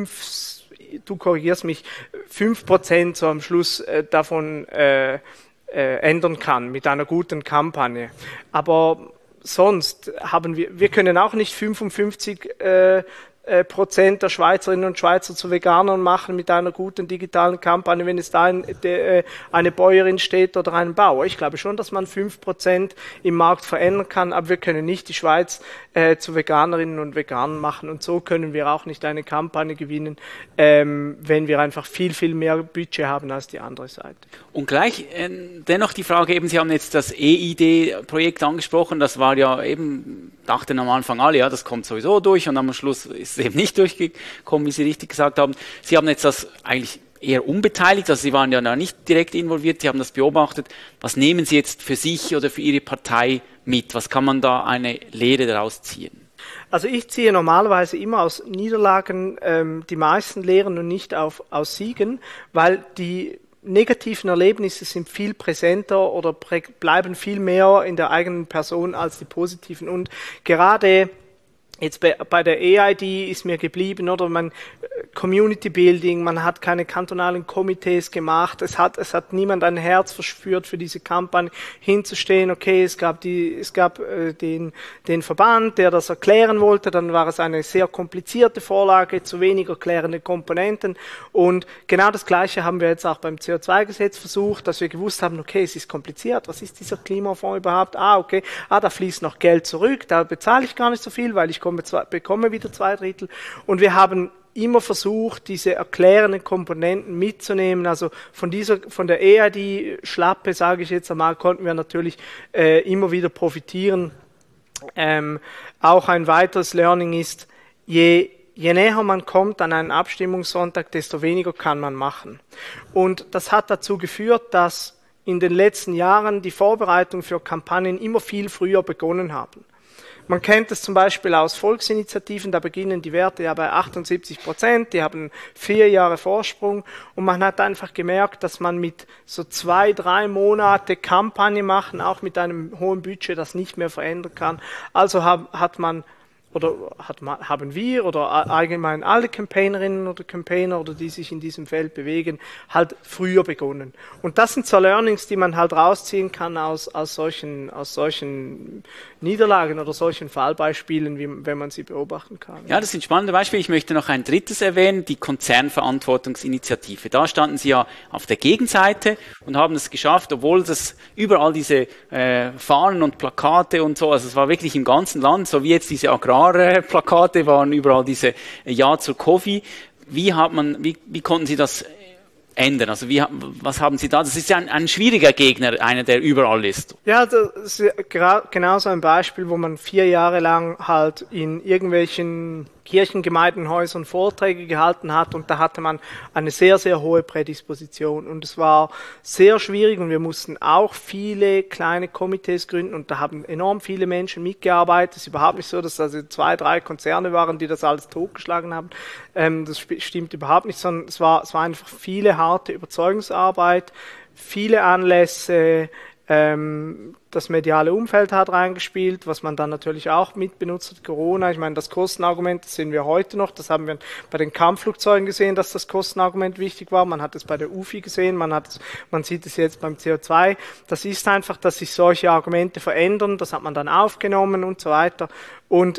5% so am Schluss davon ändern kann mit einer guten Kampagne. Aber sonst haben wir können auch nicht 55% der Schweizerinnen und Schweizer zu Veganern machen mit einer guten digitalen Kampagne, wenn es da eine Bäuerin steht oder ein Bauer. Ich glaube schon, dass man 5% im Markt verändern kann, aber wir können nicht die Schweiz zu Veganerinnen und Veganern machen und so können wir auch nicht eine Kampagne gewinnen, wenn wir einfach viel, viel mehr Budget haben als die andere Seite. Und gleich dennoch die Frage, eben Sie haben jetzt das EID-Projekt angesprochen, das war ja eben, dachten am Anfang alle, ja, das kommt sowieso durch und am Schluss ist es eben nicht durchgekommen, wie Sie richtig gesagt haben. Sie haben jetzt das eigentlich eher unbeteiligt, also Sie waren ja noch nicht direkt involviert, Sie haben das beobachtet. Was nehmen Sie jetzt für sich oder für Ihre Partei mit? Was kann man da eine Lehre daraus ziehen? Also ich ziehe normalerweise immer aus Niederlagen die meisten Lehren und nicht aus Siegen, weil die negativen Erlebnisse sind viel präsenter oder bleiben viel mehr in der eigenen Person als die positiven. Und gerade jetzt bei der EID ist mir geblieben, oder Community Building, man hat keine kantonalen Komitees gemacht, es hat niemand ein Herz verspürt für diese Kampagne hinzustehen, okay, es gab den Verband, der das erklären wollte, dann war es eine sehr komplizierte Vorlage, zu wenig erklärende Komponenten und genau das Gleiche haben wir jetzt auch beim CO2-Gesetz versucht, dass wir gewusst haben, okay, es ist kompliziert, was ist dieser Klimafonds überhaupt? Da fließt noch Geld zurück, da bezahle ich gar nicht so viel, weil ich bekomme wieder 2/3 und wir haben immer versucht, diese erklärenden Komponenten mitzunehmen. Also von der EID-Schlappe, sage ich jetzt einmal, konnten wir natürlich immer wieder profitieren. Auch ein weiteres Learning ist, je näher man kommt an einen Abstimmungssonntag, desto weniger kann man machen. Und das hat dazu geführt, dass in den letzten Jahren die Vorbereitungen für Kampagnen immer viel früher begonnen haben. Man kennt es zum Beispiel aus Volksinitiativen, da beginnen die Werte ja bei 78%, die haben 4 Jahre Vorsprung und man hat einfach gemerkt, dass man mit so 2-3 Monate Kampagne machen, auch mit einem hohen Budget, das nicht mehr verändern kann. Also haben wir oder allgemein alle Campaignerinnen oder Campaigner oder die sich in diesem Feld bewegen, halt früher begonnen. Und das sind so Learnings, die man halt rausziehen kann aus solchen Niederlagen oder solchen Fallbeispielen, wenn man sie beobachten kann. Ja, das sind spannende Beispiele. Ich möchte noch ein drittes erwähnen, die Konzernverantwortungsinitiative. Da standen Sie ja auf der Gegenseite und haben es geschafft, obwohl das überall diese Fahnen und Plakate und so, also es war wirklich im ganzen Land, so wie jetzt diese Agrarplakate waren überall diese Ja zur Coffee. Wie konnten Sie das ändern? Also was haben Sie da? Das ist ja ein schwieriger Gegner, einer, der überall ist. Ja, das ist genauso ein Beispiel, wo man 4 Jahre lang halt in irgendwelchen Kirchengemeindenhäusern Vorträge gehalten hat und da hatte man eine sehr, sehr hohe Prädisposition und es war sehr schwierig und wir mussten auch viele kleine Komitees gründen und da haben enorm viele Menschen mitgearbeitet. Es ist überhaupt nicht so, dass das 2-3 Konzerne waren, die das alles totgeschlagen haben. Das stimmt überhaupt nicht, sondern es war einfach viele harte Überzeugungsarbeit, viele Anlässe, Das mediale Umfeld hat reingespielt, was man dann natürlich auch mitbenutzt hat, Corona. Ich meine, das Kostenargument, das sehen wir heute noch, das haben wir bei den Kampfflugzeugen gesehen, dass das Kostenargument wichtig war. Man hat es bei der UFI gesehen, man sieht es jetzt beim CO2. Das ist einfach, dass sich solche Argumente verändern, das hat man dann aufgenommen und so weiter. Und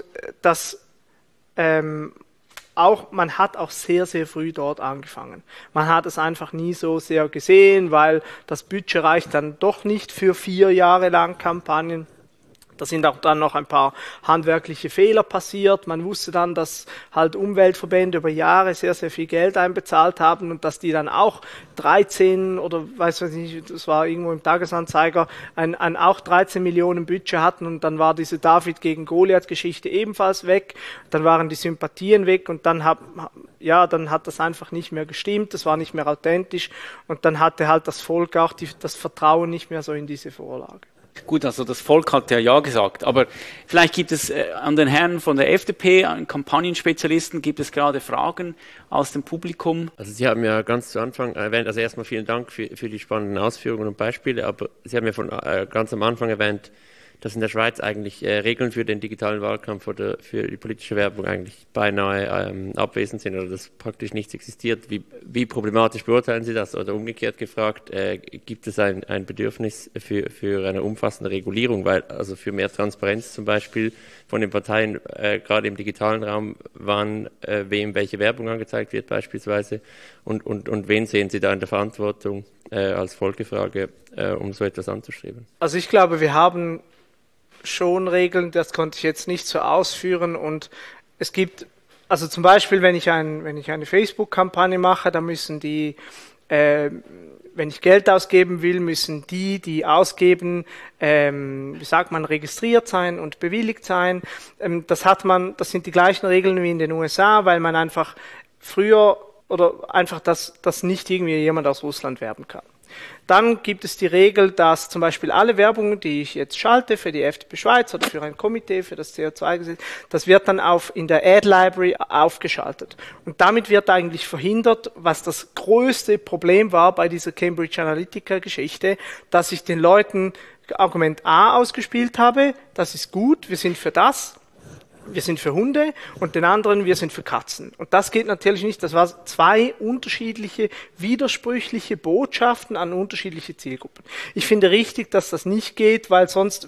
man hat auch sehr, sehr früh dort angefangen. Man hat es einfach nie so sehr gesehen, weil das Budget reicht dann doch nicht für 4 Jahre lang Kampagnen. Da sind auch dann noch ein paar handwerkliche Fehler passiert. Man wusste dann, dass halt Umweltverbände über Jahre sehr, sehr viel Geld einbezahlt haben und dass die dann auch 13 oder weiß ich nicht, das war irgendwo im Tagesanzeiger, auch 13 Millionen Budget hatten und dann war diese David gegen Goliath-Geschichte ebenfalls weg. Dann waren die Sympathien weg und dann hat das einfach nicht mehr gestimmt, das war nicht mehr authentisch und dann hatte halt das Volk auch das Vertrauen nicht mehr so in diese Vorlage. Gut, also das Volk hat ja gesagt, aber vielleicht gibt es an den Herren von der FDP, an Kampagnenspezialisten, gibt es gerade Fragen aus dem Publikum? Also Sie haben ja ganz zu Anfang erwähnt, also erstmal vielen Dank für die spannenden Ausführungen und Beispiele, aber Sie haben ja ganz am Anfang erwähnt, dass in der Schweiz eigentlich Regeln für den digitalen Wahlkampf oder für die politische Werbung eigentlich beinahe abwesend sind oder dass praktisch nichts existiert. Wie problematisch beurteilen Sie das? Oder umgekehrt gefragt, gibt es ein Bedürfnis für eine umfassende Regulierung? Weil also für mehr Transparenz zum Beispiel von den Parteien, gerade im digitalen Raum, wann wem welche Werbung angezeigt wird beispielsweise und wen sehen Sie da in der Verantwortung als Folgefrage, um so etwas anzustreben? Also ich glaube, wir haben schon Regeln, das konnte ich jetzt nicht so ausführen und es gibt, also zum Beispiel, wenn ich eine Facebook-Kampagne mache, dann müssen wenn ich Geld ausgeben will, müssen die ausgeben, registriert sein und bewilligt sein. Das sind die gleichen Regeln wie in den USA, weil man einfach früher oder einfach, dass nicht irgendwie jemand aus Russland werben kann. Dann gibt es die Regel, dass zum Beispiel alle Werbungen, die ich jetzt schalte für die FDP Schweiz oder für ein Komitee für das CO2-Gesetz, das wird dann in der Ad-Library aufgeschaltet. Und damit wird eigentlich verhindert, was das größte Problem war bei dieser Cambridge Analytica-Geschichte, dass ich den Leuten Argument A ausgespielt habe, das ist gut, wir sind für das. Wir sind für Hunde und den anderen, wir sind für Katzen. Und das geht natürlich nicht. Das waren 2 unterschiedliche, widersprüchliche Botschaften an unterschiedliche Zielgruppen. Ich finde richtig, dass das nicht geht, weil sonst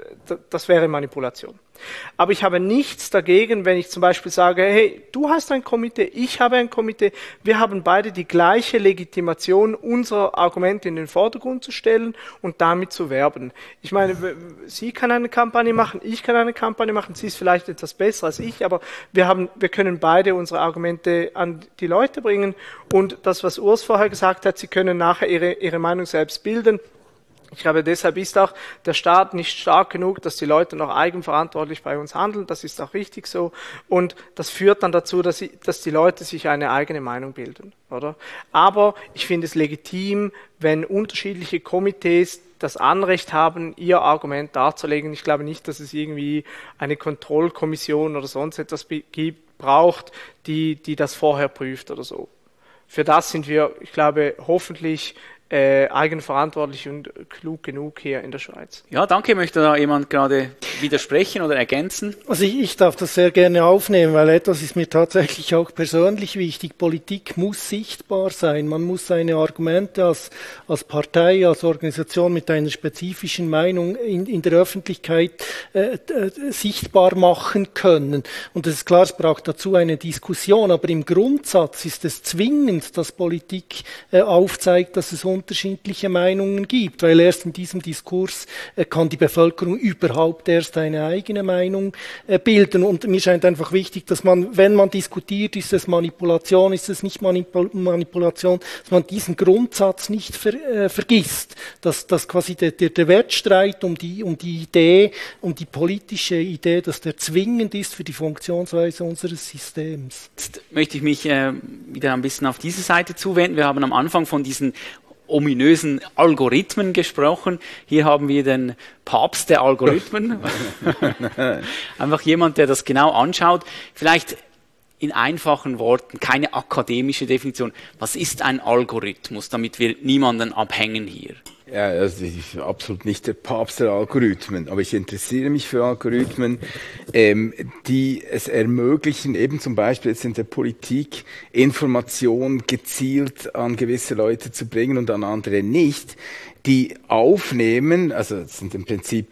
das wäre Manipulation. Aber ich habe nichts dagegen, wenn ich zum Beispiel sage, hey, du hast ein Komitee, ich habe ein Komitee, wir haben beide die gleiche Legitimation, unser Argument in den Vordergrund zu stellen und damit zu werben. Ich meine, sie kann eine Kampagne machen, ich kann eine Kampagne machen, sie ist vielleicht etwas besser als ich, aber wir können beide unsere Argumente an die Leute bringen und das, was Urs vorher gesagt hat, sie können nachher ihre Meinung selbst bilden. Ich glaube, deshalb ist auch der Staat nicht stark genug, dass die Leute noch eigenverantwortlich bei uns handeln. Das ist auch richtig so. Und das führt dann dazu, dass die Leute sich eine eigene Meinung bilden, oder? Aber ich finde es legitim, wenn unterschiedliche Komitees das Anrecht haben, ihr Argument darzulegen. Ich glaube nicht, dass es irgendwie eine Kontrollkommission oder sonst etwas braucht, die das vorher prüft oder so. Für das sind wir, ich glaube, hoffentlich eigenverantwortlich und klug genug hier in der Schweiz. Ja, danke. Möchte da jemand gerade widersprechen oder ergänzen? Also ich darf das sehr gerne aufnehmen, weil etwas ist mir tatsächlich auch persönlich wichtig. Politik muss sichtbar sein. Man muss seine Argumente als Partei, als Organisation mit einer spezifischen Meinung in der Öffentlichkeit sichtbar machen können. Und es ist klar, es braucht dazu eine Diskussion, aber im Grundsatz ist es zwingend, dass Politik aufzeigt, dass es unterschiedliche Meinungen gibt, weil erst in diesem Diskurs kann die Bevölkerung überhaupt erst eine eigene Meinung bilden. Und mir scheint einfach wichtig, dass man, wenn man diskutiert, ist es Manipulation, ist es nicht Manipulation, dass man diesen Grundsatz nicht vergisst, dass quasi der Wettstreit um die Idee, um die politische Idee, dass der zwingend ist für die Funktionsweise unseres Systems. Jetzt möchte ich mich wieder ein bisschen auf diese Seite zuwenden. Wir haben am Anfang von diesen ominösen Algorithmen gesprochen. Hier haben wir den Papst der Algorithmen. Einfach jemand, der das genau anschaut. Vielleicht in einfachen Worten, keine akademische Definition. Was ist ein Algorithmus, damit wir niemanden abhängen hier? Ja, also ich bin absolut nicht der Papst der Algorithmen, aber ich interessiere mich für Algorithmen, die es ermöglichen, eben zum Beispiel jetzt in der Politik Informationen gezielt an gewisse Leute zu bringen und an andere nicht, die aufnehmen, also das sind im Prinzip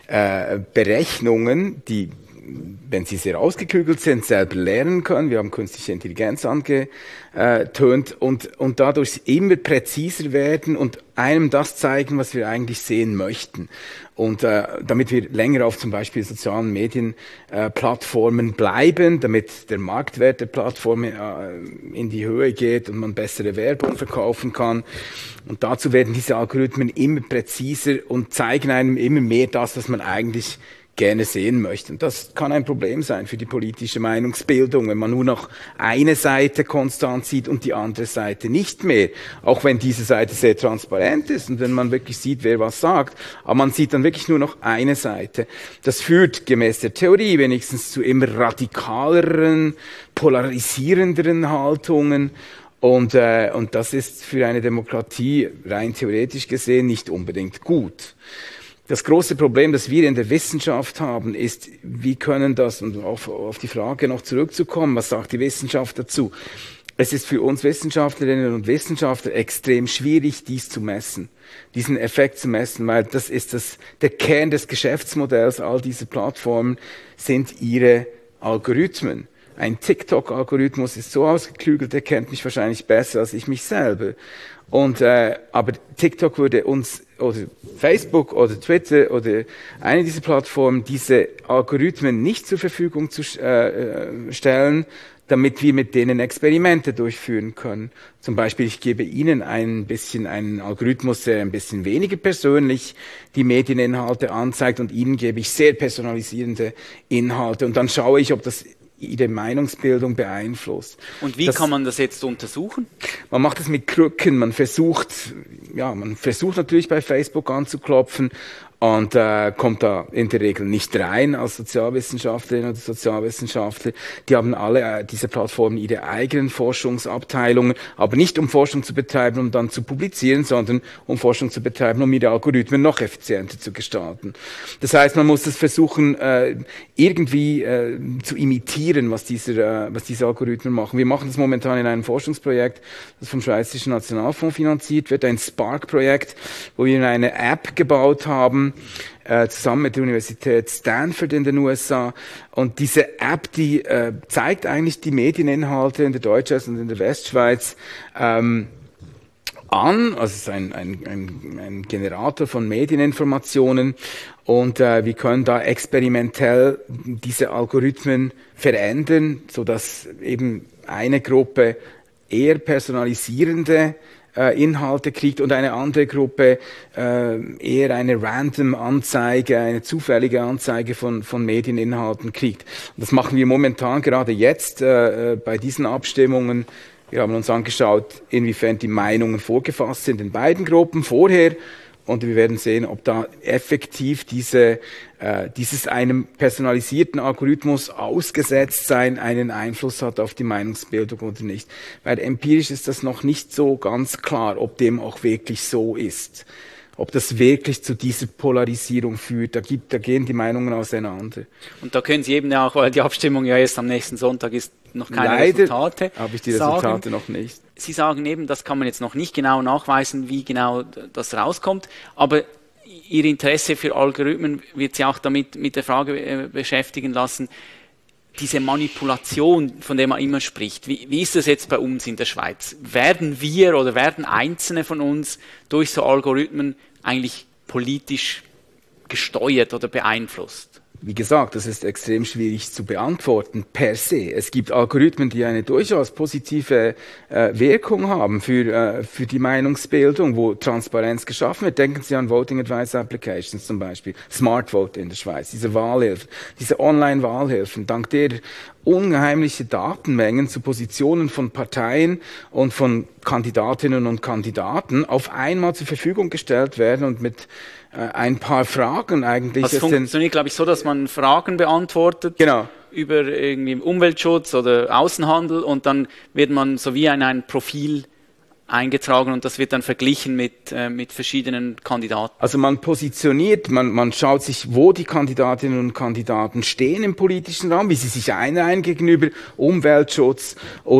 Berechnungen, die, wenn sie sehr ausgeklügelt sind, selber lernen können. Wir haben künstliche Intelligenz angetönt und dadurch immer präziser werden und einem das zeigen, was wir eigentlich sehen möchten. Und damit wir länger auf zum Beispiel sozialen Medienplattformen bleiben, damit der Marktwert der Plattform in die Höhe geht und man bessere Werbung verkaufen kann. Und dazu werden diese Algorithmen immer präziser und zeigen einem immer mehr das, was man eigentlich gerne sehen möchte. Und das kann ein Problem sein für die politische Meinungsbildung, wenn man nur noch eine Seite konstant sieht und die andere Seite nicht mehr. Auch wenn diese Seite sehr transparent ist und wenn man wirklich sieht, wer was sagt, aber man sieht dann wirklich nur noch eine Seite. Das führt gemäß der Theorie wenigstens zu immer radikaleren, polarisierenderen Haltungen. Und das ist für eine Demokratie rein theoretisch gesehen nicht unbedingt gut. Das große Problem, das wir in der Wissenschaft haben, ist, wie können das, und auf die Frage noch zurückzukommen, was sagt die Wissenschaft dazu? Es ist für uns Wissenschaftlerinnen und Wissenschaftler extrem schwierig, dies zu messen, diesen Effekt zu messen, weil das ist der Kern des Geschäftsmodells all dieser Plattformen sind ihre Algorithmen. Ein TikTok-Algorithmus ist so ausgeklügelt, der kennt mich wahrscheinlich besser als ich mich selber. Aber TikTok würde uns, oder Facebook oder Twitter oder eine dieser Plattformen, diese Algorithmen nicht zur Verfügung zu stellen, damit wir mit denen Experimente durchführen können. Zum Beispiel, ich gebe Ihnen einen Algorithmus, der ein bisschen weniger persönlich die Medieninhalte anzeigt und Ihnen gebe ich sehr personalisierende Inhalte und dann schaue ich, ob das Ihre Meinungsbildung beeinflusst. Und wie kann man das jetzt untersuchen? Man macht es mit Krücken. Man versucht natürlich bei Facebook anzuklopfen und kommt da in der Regel nicht rein als Sozialwissenschaftlerin oder Sozialwissenschaftler. Die haben alle diese Plattformen ihre eigenen Forschungsabteilungen, aber nicht um Forschung zu betreiben, um dann zu publizieren, sondern um Forschung zu betreiben, um ihre Algorithmen noch effizienter zu gestalten. Das heißt, man muss es versuchen, irgendwie zu imitieren, was diese Algorithmen machen. Wir machen das momentan in einem Forschungsprojekt, das vom Schweizerischen Nationalfonds finanziert wird, ein Spark-Projekt, wo wir eine App gebaut haben, zusammen mit der Universität Stanford in den USA. Und diese App, die zeigt eigentlich die Medieninhalte in der Deutschschweiz und in der Westschweiz an. Also es ist ein Generator von Medieninformationen. Und wir können da experimentell diese Algorithmen verändern, sodass eben eine Gruppe eher personalisierende Inhalte kriegt und eine andere Gruppe eher eine random Anzeige, eine zufällige Anzeige von Medieninhalten kriegt. Und das machen wir momentan gerade jetzt bei diesen Abstimmungen. Wir haben uns angeschaut, inwiefern die Meinungen vorgefasst sind in beiden Gruppen vorher. Und wir werden sehen, ob da effektiv dieses einem personalisierten Algorithmus ausgesetzt sein einen Einfluss hat auf die Meinungsbildung oder nicht. Weil empirisch ist das noch nicht so ganz klar, ob dem auch wirklich so ist. Ob das wirklich zu dieser Polarisierung führt. Da gehen die Meinungen auseinander. Und da können Sie eben auch, weil die Abstimmung ja erst am nächsten Sonntag ist, noch keine Leider Resultate habe ich die Resultate noch nicht. Sie sagen eben, das kann man jetzt noch nicht genau nachweisen, wie genau das rauskommt, aber Ihr Interesse für Algorithmen wird Sie auch damit mit der Frage beschäftigen lassen, diese Manipulation, von der man immer spricht. Wie ist das jetzt bei uns in der Schweiz? Werden wir oder werden Einzelne von uns durch so Algorithmen eigentlich politisch gesteuert oder beeinflusst? Wie gesagt, das ist extrem schwierig zu beantworten per se. Es gibt Algorithmen, die eine durchaus positive Wirkung haben für die Meinungsbildung, wo Transparenz geschaffen wird. Denken Sie an Voting Advice Applications zum Beispiel, Smart Vote in der Schweiz, diese Wahlhilfen, diese Online-Wahlhilfen, dank der unheimliche Datenmengen zu Positionen von Parteien und von Kandidatinnen und Kandidaten auf einmal zur Verfügung gestellt werden und mit ein paar Fragen eigentlich. Das funktioniert, glaube ich, so, dass man Fragen beantwortet. Genau. Über irgendwie Umweltschutz oder Außenhandel und dann wird man so wie ein Profil eingetragen und das wird dann verglichen mit verschiedenen Kandidaten. Also man positioniert, man schaut sich, wo die Kandidatinnen und Kandidaten stehen im politischen Raum, wie sie sich einreihen gegenüber Umweltschutz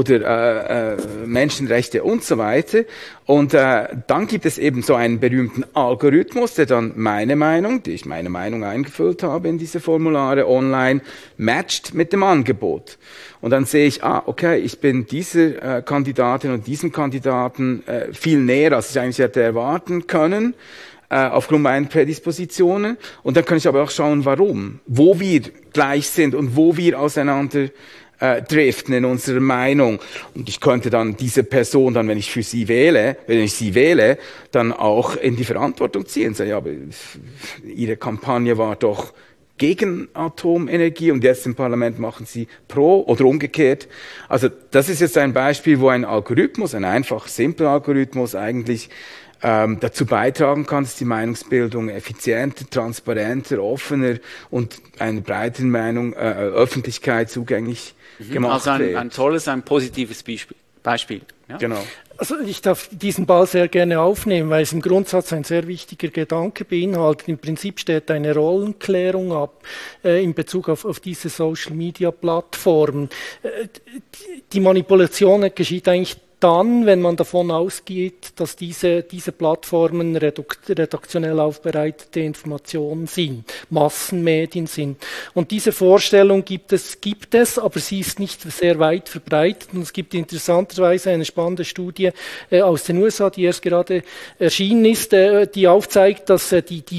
oder Menschenrechte und so weiter. Und dann gibt es eben so einen berühmten Algorithmus, der dann meine Meinung eingefüllt habe in diese Formulare online, matcht mit dem Angebot. Und dann sehe ich, okay, ich bin dieser Kandidatin und diesem Kandidaten viel näher, als ich eigentlich hätte erwarten können, aufgrund meiner Prädispositionen. Und dann kann ich aber auch schauen, warum, wo wir gleich sind und wo wir auseinander driften in unserer Meinung. Und ich könnte dann diese Person dann, wenn ich sie wähle, dann auch in die Verantwortung ziehen. Sagen, ja, aber ihre Kampagne war doch gegen Atomenergie und jetzt im Parlament machen sie pro oder umgekehrt. Also das ist jetzt ein Beispiel, wo ein Algorithmus, ein einfach simpler Algorithmus eigentlich dazu beitragen kann, dass die Meinungsbildung effizienter, transparenter, offener und einer breiteren Meinung, Öffentlichkeit zugänglich gemacht wird. Also ein tolles, ein positives Beispiel. Ja? Genau. Also ich darf diesen Ball sehr gerne aufnehmen, weil es im Grundsatz ein sehr wichtiger Gedanke beinhaltet. Im Prinzip steht eine Rollenklärung ab in Bezug auf diese Social-Media-Plattformen. Die Manipulation geschieht eigentlich dann, wenn man davon ausgeht, dass diese Plattformen redaktionell aufbereitete Informationen sind, Massenmedien sind. Und diese Vorstellung gibt es, aber sie ist nicht sehr weit verbreitet. Und es gibt interessanterweise eine spannende Studie aus den USA, die erst gerade erschienen ist, die aufzeigt, dass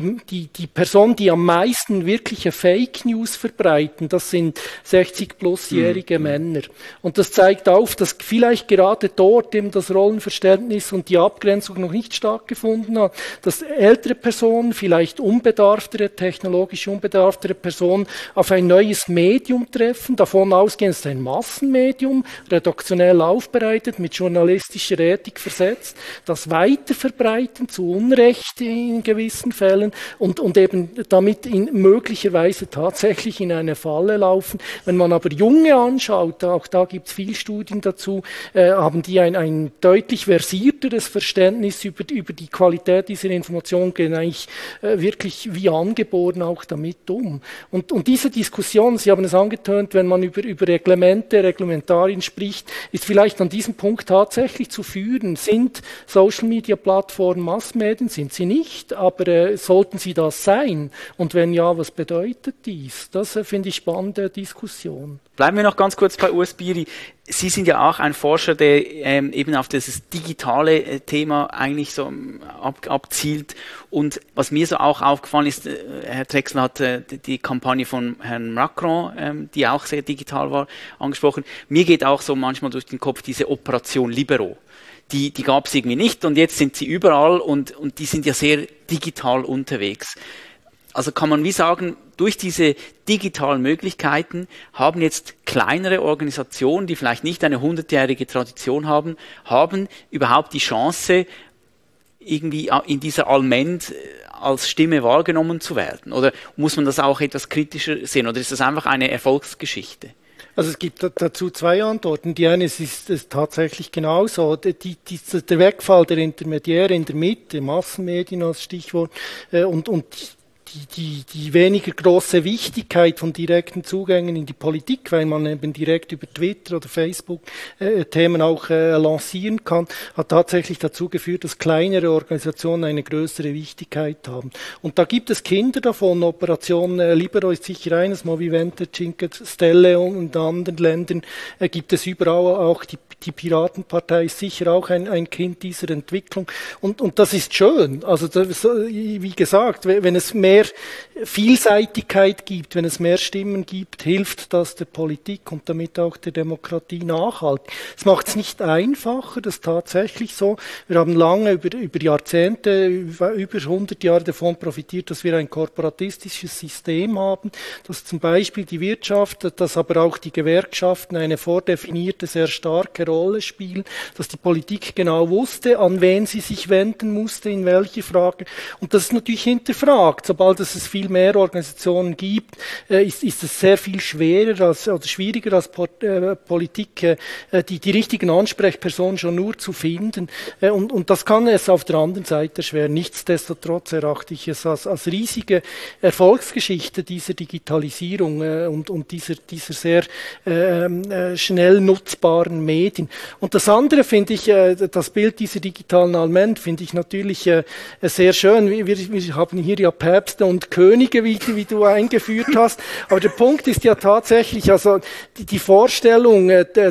die Personen, die am meisten wirkliche Fake News verbreiten, das sind 60-plus-jährige Männer. Und das zeigt auf, dass vielleicht gerade dort eben das Rollenverständnis und die Abgrenzung noch nicht stattgefunden hat, dass ältere Personen, vielleicht technologisch unbedarftere Personen auf ein neues Medium treffen, davon ausgehen, es ist ein Massenmedium, redaktionell aufbereitet, mit journalistischer Ethik versetzt, das weiterverbreiten, zu Unrecht in gewissen Fällen und eben damit möglicherweise tatsächlich in eine Falle laufen. Wenn man aber Junge anschaut, auch da gibt es viele Studien dazu, haben die ein deutlich versierteres Verständnis über die Qualität dieser Information, gehen eigentlich wirklich wie angeboren auch damit um. Und diese Diskussion, Sie haben es angetönt, wenn man über Reglementarien spricht, ist vielleicht an diesem Punkt tatsächlich zu führen. Sind Social-Media-Plattformen Massmedien? Sind sie nicht, aber sollten sie das sein? Und wenn ja, was bedeutet dies? Das finde ich spannende Diskussion. Bleiben wir noch ganz kurz bei Urs Bieri. Sie sind ja auch ein Forscher, der eben auf dieses digitale Thema eigentlich so abzielt. Und was mir so auch aufgefallen ist, Herr Drechsler hat die Kampagne von Herrn Macron, die auch sehr digital war, angesprochen. Mir geht auch so manchmal durch den Kopf diese Operation Libero. Die gab es irgendwie nicht und jetzt sind sie überall und die sind ja sehr digital unterwegs. Also kann man wie sagen, durch diese digitalen Möglichkeiten haben jetzt kleinere Organisationen, die vielleicht nicht eine 100-jährige Tradition haben überhaupt die Chance, irgendwie in dieser Allmend als Stimme wahrgenommen zu werden? Oder muss man das auch etwas kritischer sehen? Oder ist das einfach eine Erfolgsgeschichte? Also es gibt dazu zwei Antworten. Die eine ist tatsächlich genauso. Der Wegfall der Intermediäre in der Mitte, Massenmedien als Stichwort, und die weniger große Wichtigkeit von direkten Zugängen in die Politik, weil man eben direkt über Twitter oder Facebook Themen auch lancieren kann, hat tatsächlich dazu geführt, dass kleinere Organisationen eine größere Wichtigkeit haben. Und da gibt es Kinder davon. Operation Libero ist sicher eines, Movimento Cinque Stelle und in anderen Ländern gibt es überall auch die Piratenpartei ist sicher auch ein Kind dieser Entwicklung. Und das ist schön. Also wie gesagt, wenn es mehr Vielseitigkeit gibt, wenn es mehr Stimmen gibt, hilft das der Politik und damit auch der Demokratie nachhaltig. Es macht es nicht einfacher, das ist tatsächlich so. Wir haben lange über Jahrzehnte, über 100 Jahre davon profitiert, dass wir ein korporatistisches System haben, dass zum Beispiel die Wirtschaft, dass aber auch die Gewerkschaften eine vordefinierte, sehr starke Rolle spielen, dass die Politik genau wusste, an wen sie sich wenden musste, in welche Frage. Und das ist natürlich hinterfragt. Sobald Fall, dass es viel mehr Organisationen gibt, ist es sehr viel schwerer oder schwieriger als Politik, die richtigen Ansprechpersonen schon nur zu finden. Und das kann es auf der anderen Seite erschweren. Nichtsdestotrotz erachte ich es als riesige Erfolgsgeschichte dieser Digitalisierung und dieser sehr schnell nutzbaren Medien. Und das andere finde ich, das Bild dieser digitalen Allmend finde ich natürlich sehr schön. Wir haben hier ja Päpste und Könige, wie du eingeführt hast. Aber der Punkt ist ja tatsächlich, also die Vorstellung,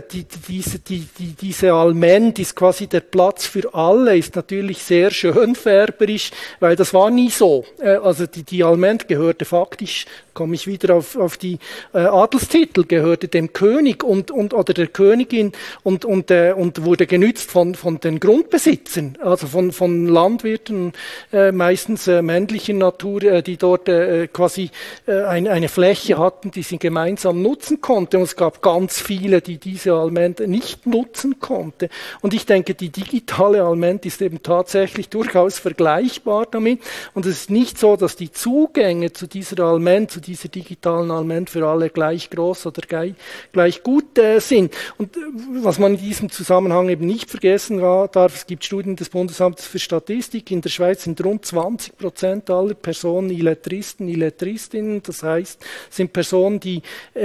diese Allmend ist quasi der Platz für alle, ist natürlich sehr schönfärberisch, weil das war nie so. Also die Allmend gehörte faktisch, komme ich wieder auf die Adelstitel, gehörte dem König oder der Königin und wurde genützt von den Grundbesitzern, also von Landwirten, meistens männlicher Natur, die dort quasi eine Fläche hatten, die sie gemeinsam nutzen konnten. Und es gab ganz viele, die diese Allmend nicht nutzen konnten. Und ich denke, die digitale Allmend ist eben tatsächlich durchaus vergleichbar damit. Und es ist nicht so, dass die Zugänge zu dieser Allmend, zu dieser digitalen Allmend für alle gleich groß oder gleich gut sind. Und was man in diesem Zusammenhang eben nicht vergessen darf, es gibt Studien des Bundesamtes für Statistik, in der Schweiz sind rund 20% aller Personen Illetristen, Illettristinnen, das heißt, sind Personen, die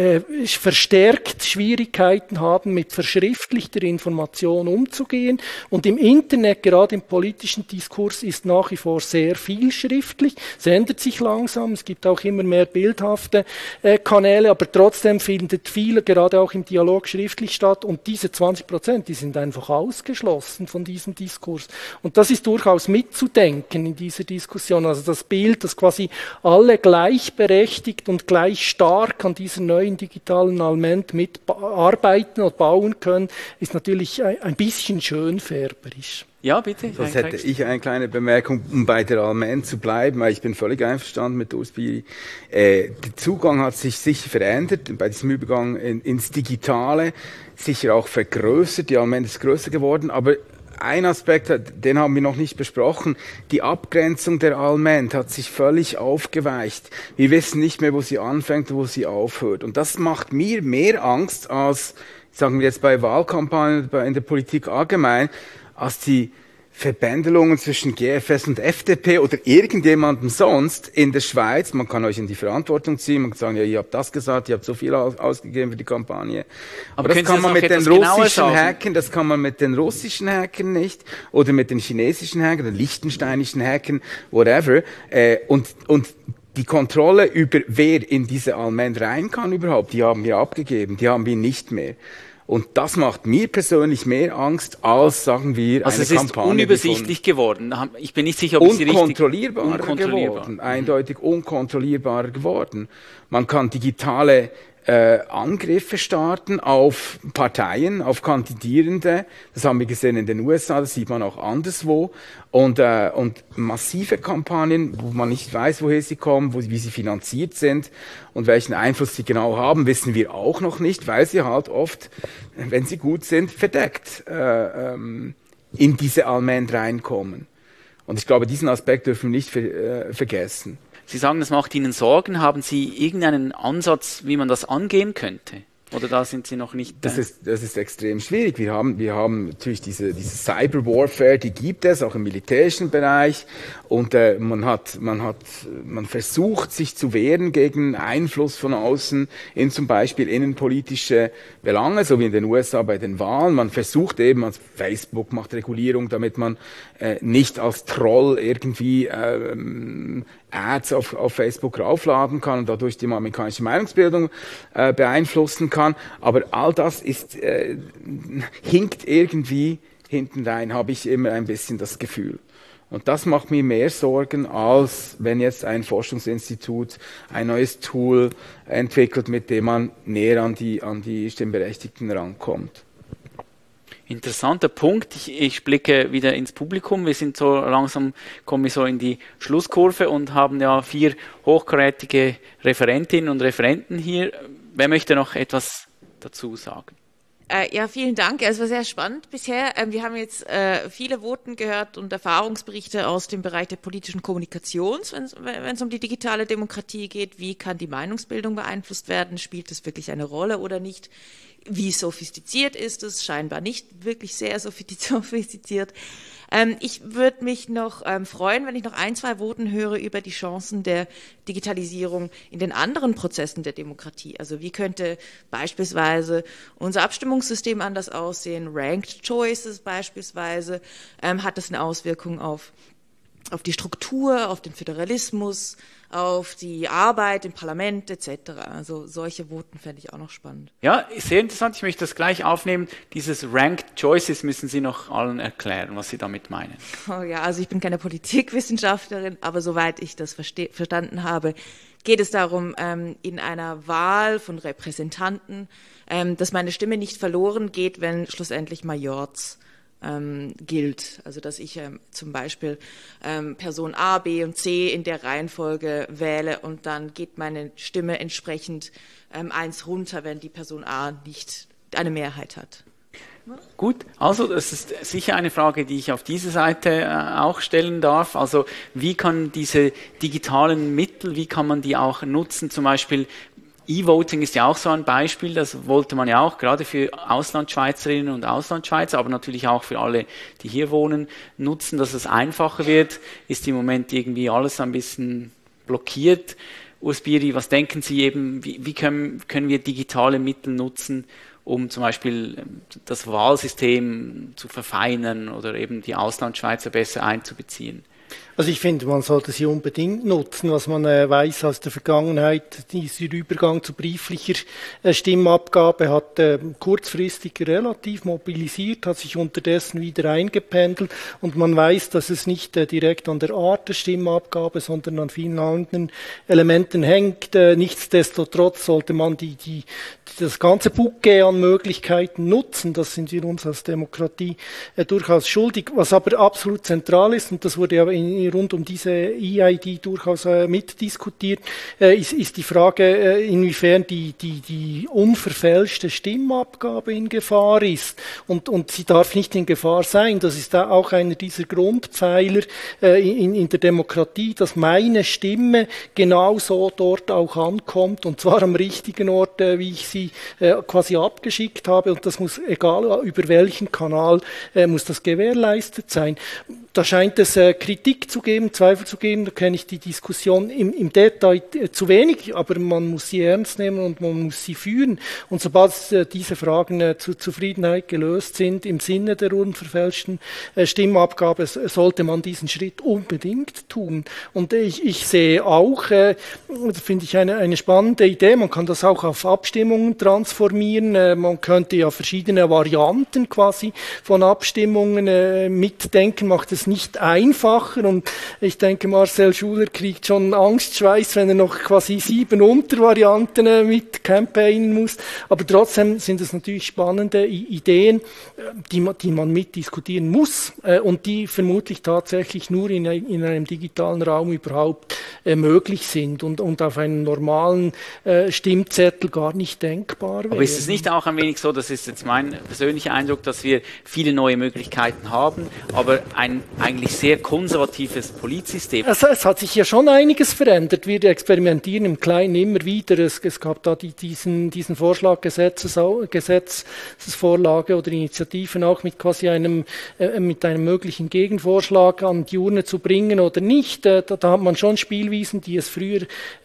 verstärkt Schwierigkeiten haben, mit verschriftlichter Information umzugehen. Und im Internet, gerade im politischen Diskurs, ist nach wie vor sehr viel schriftlich. Es ändert sich langsam, es gibt auch immer mehr bildhafte Kanäle, aber trotzdem findet viel, gerade auch im Dialog, schriftlich statt. Und diese 20%, die sind einfach ausgeschlossen von diesem Diskurs. Und das ist durchaus mitzudenken in dieser Diskussion. Also das Bild, dass quasi alle gleichberechtigt und gleich stark an dieser neuen digitalen Allmend mitarbeiten oder bauen können, ist natürlich ein bisschen schönfärberisch. Ja, bitte. Das hätte ich eine kleine Bemerkung, um bei der Allmend zu bleiben, weil ich bin völlig einverstanden mit Urs Biri. Der Zugang hat sich sicher verändert bei diesem Übergang ins Digitale, sicher auch vergrößert, die Allmend ist größer geworden, aber ein Aspekt, den haben wir noch nicht besprochen, die Abgrenzung der Allmend hat sich völlig aufgeweicht. Wir wissen nicht mehr, wo sie anfängt und wo sie aufhört. Und das macht mir mehr Angst als, sagen wir jetzt bei Wahlkampagnen, in der Politik allgemein, als die Verbändelungen zwischen GFS und FDP oder irgendjemandem sonst in der Schweiz. Man kann euch in die Verantwortung ziehen, man kann sagen, ja, ihr habt das gesagt, ihr habt so viel ausgegeben für die Kampagne. Aber das kann man mit den russischen Hackern, das kann man mit den russischen Hackern nicht oder mit den chinesischen Hackern, den liechtensteinischen Hackern, whatever. Und die Kontrolle über wer in diese Allmend rein kann überhaupt, die haben wir abgegeben, die haben wir nicht mehr. Und das macht mir persönlich mehr Angst als, sagen wir, also eine Kampagne. Also es ist unübersichtlich geworden. Ich bin nicht sicher, ob ich sie richtig... Unkontrollierbarer geworden. Eindeutig unkontrollierbarer geworden. Man kann digitale Angriffe starten auf Parteien, auf Kandidierende. Das haben wir gesehen in den USA, das sieht man auch anderswo. Und massive Kampagnen, wo man nicht weiß, woher sie kommen, wie sie finanziert sind und welchen Einfluss sie genau haben, wissen wir auch noch nicht, weil sie halt oft, wenn sie gut sind, verdeckt in diese Allmend reinkommen. Und ich glaube, diesen Aspekt dürfen wir nicht vergessen. Sie sagen, das macht Ihnen Sorgen. Haben Sie irgendeinen Ansatz, wie man das angehen könnte? Oder da sind Sie noch nicht... Das ist extrem schwierig. Wir haben natürlich diese Cyber-Warfare, die gibt es, auch im militärischen Bereich. Und man versucht, sich zu wehren gegen Einfluss von außen in zum Beispiel innenpolitische Belange, so wie in den USA bei den Wahlen. Man versucht eben, also Facebook macht Regulierung, damit man nicht als Troll irgendwie Ads auf Facebook raufladen kann und dadurch die amerikanische Meinungsbildung beeinflussen kann. Aber all das hinkt irgendwie hinten rein, habe ich immer ein bisschen das Gefühl. Und das macht mir mehr Sorgen, als wenn jetzt ein Forschungsinstitut ein neues Tool entwickelt, mit dem man näher an die Stimmberechtigten rankommt. Interessanter Punkt. Ich blicke wieder ins Publikum. Wir sind so langsam, kommen wir so in die Schlusskurve und haben ja 4 hochkarätige Referentinnen und Referenten hier. Wer möchte noch etwas dazu sagen? Ja, vielen Dank. Es war sehr spannend bisher. Wir haben jetzt viele Voten gehört und Erfahrungsberichte aus dem Bereich der politischen Kommunikation, wenn es um die digitale Demokratie geht. Wie kann die Meinungsbildung beeinflusst werden? Spielt es wirklich eine Rolle oder nicht? Wie sophistiziert ist es? Scheinbar nicht wirklich sehr sophistiziert. Ich würde mich noch freuen, wenn ich noch 1, 2 Voten höre über die Chancen der Digitalisierung in den anderen Prozessen der Demokratie. Also wie könnte beispielsweise unser Abstimmungssystem anders aussehen? Ranked Choices beispielsweise. Hat das eine Auswirkung auf die Struktur, auf den Föderalismus, auf die Arbeit im Parlament etc. Also solche Voten fände ich auch noch spannend. Ja, sehr interessant. Ich möchte das gleich aufnehmen. Dieses Ranked Choices müssen Sie noch allen erklären, was Sie damit meinen. Oh ja, also ich bin keine Politikwissenschaftlerin, aber soweit ich das verstanden habe, geht es darum, in einer Wahl von Repräsentanten, dass meine Stimme nicht verloren geht, wenn schlussendlich Majorz gilt. Also dass ich zum Beispiel Person A, B und C in der Reihenfolge wähle und dann geht meine Stimme entsprechend 1 runter, wenn die Person A nicht eine Mehrheit hat. Gut, also das ist sicher eine Frage, die ich auf dieser Seite auch stellen darf. Also wie kann diese digitalen Mittel, wie kann man die auch nutzen? Zum Beispiel E-Voting ist ja auch so ein Beispiel, das wollte man ja auch gerade für Auslandschweizerinnen und Auslandschweizer, aber natürlich auch für alle, die hier wohnen, nutzen, dass es einfacher wird. Ist im Moment irgendwie alles ein bisschen blockiert. Urs Bieri, was denken Sie eben, wie können wir digitale Mittel nutzen, um zum Beispiel das Wahlsystem zu verfeinern oder eben die Auslandschweizer besser einzubeziehen? Also ich finde, man sollte sie unbedingt nutzen, was man weiß aus der Vergangenheit. Dieser Übergang zu brieflicher Stimmabgabe hat kurzfristig relativ mobilisiert, hat sich unterdessen wieder eingependelt und man weiß, dass es nicht direkt an der Art der Stimmabgabe, sondern an vielen anderen Elementen hängt. Nichtsdestotrotz sollte man das ganze Bouquet an Möglichkeiten nutzen. Das sind wir uns als Demokratie durchaus schuldig. Was aber absolut zentral ist, und das wurde ja rund um diese EID durchaus mitdiskutiert, ist die Frage, inwiefern die unverfälschte Stimmabgabe in Gefahr ist. Und sie darf nicht in Gefahr sein. Das ist auch einer dieser Grundpfeiler in der Demokratie, dass meine Stimme genauso dort auch ankommt, und zwar am richtigen Ort, wie ich sie quasi abgeschickt habe. Und das muss, egal über welchen Kanal, muss das gewährleistet sein. Da scheint es Kritik zu geben, Zweifel zu geben, da kenne ich die Diskussion im Detail zu wenig, aber man muss sie ernst nehmen und man muss sie führen. Und sobald diese Fragen zur Zufriedenheit gelöst sind, im Sinne der unverfälschten Stimmabgabe, sollte man diesen Schritt unbedingt tun. Und ich sehe auch, das finde ich eine spannende Idee, man kann das auch auf Abstimmungen transformieren, man könnte ja verschiedene Varianten quasi von Abstimmungen mitdenken, macht es nicht einfacher, und ich denke, Marcel Schuler kriegt schon Angstschweiß, wenn er noch quasi 7 Untervarianten mit campaignen muss, aber trotzdem sind es natürlich spannende Ideen, die man mitdiskutieren muss und die vermutlich tatsächlich nur in einem digitalen Raum überhaupt möglich sind und auf einem normalen Stimmzettel gar nicht denkbar wären. Aber ist es nicht auch ein wenig so, das ist jetzt mein persönlicher Eindruck, dass wir viele neue Möglichkeiten haben, aber ein eigentlich sehr konservatives Politsystem? Also es hat sich ja schon einiges verändert. Wir experimentieren im Kleinen immer wieder. Es gab da diesen Vorschlag, Gesetzesvorlage oder Initiativen auch mit quasi mit einem möglichen Gegenvorschlag an die Urne zu bringen oder nicht. Da hat man schon Spielwiesen, die es früher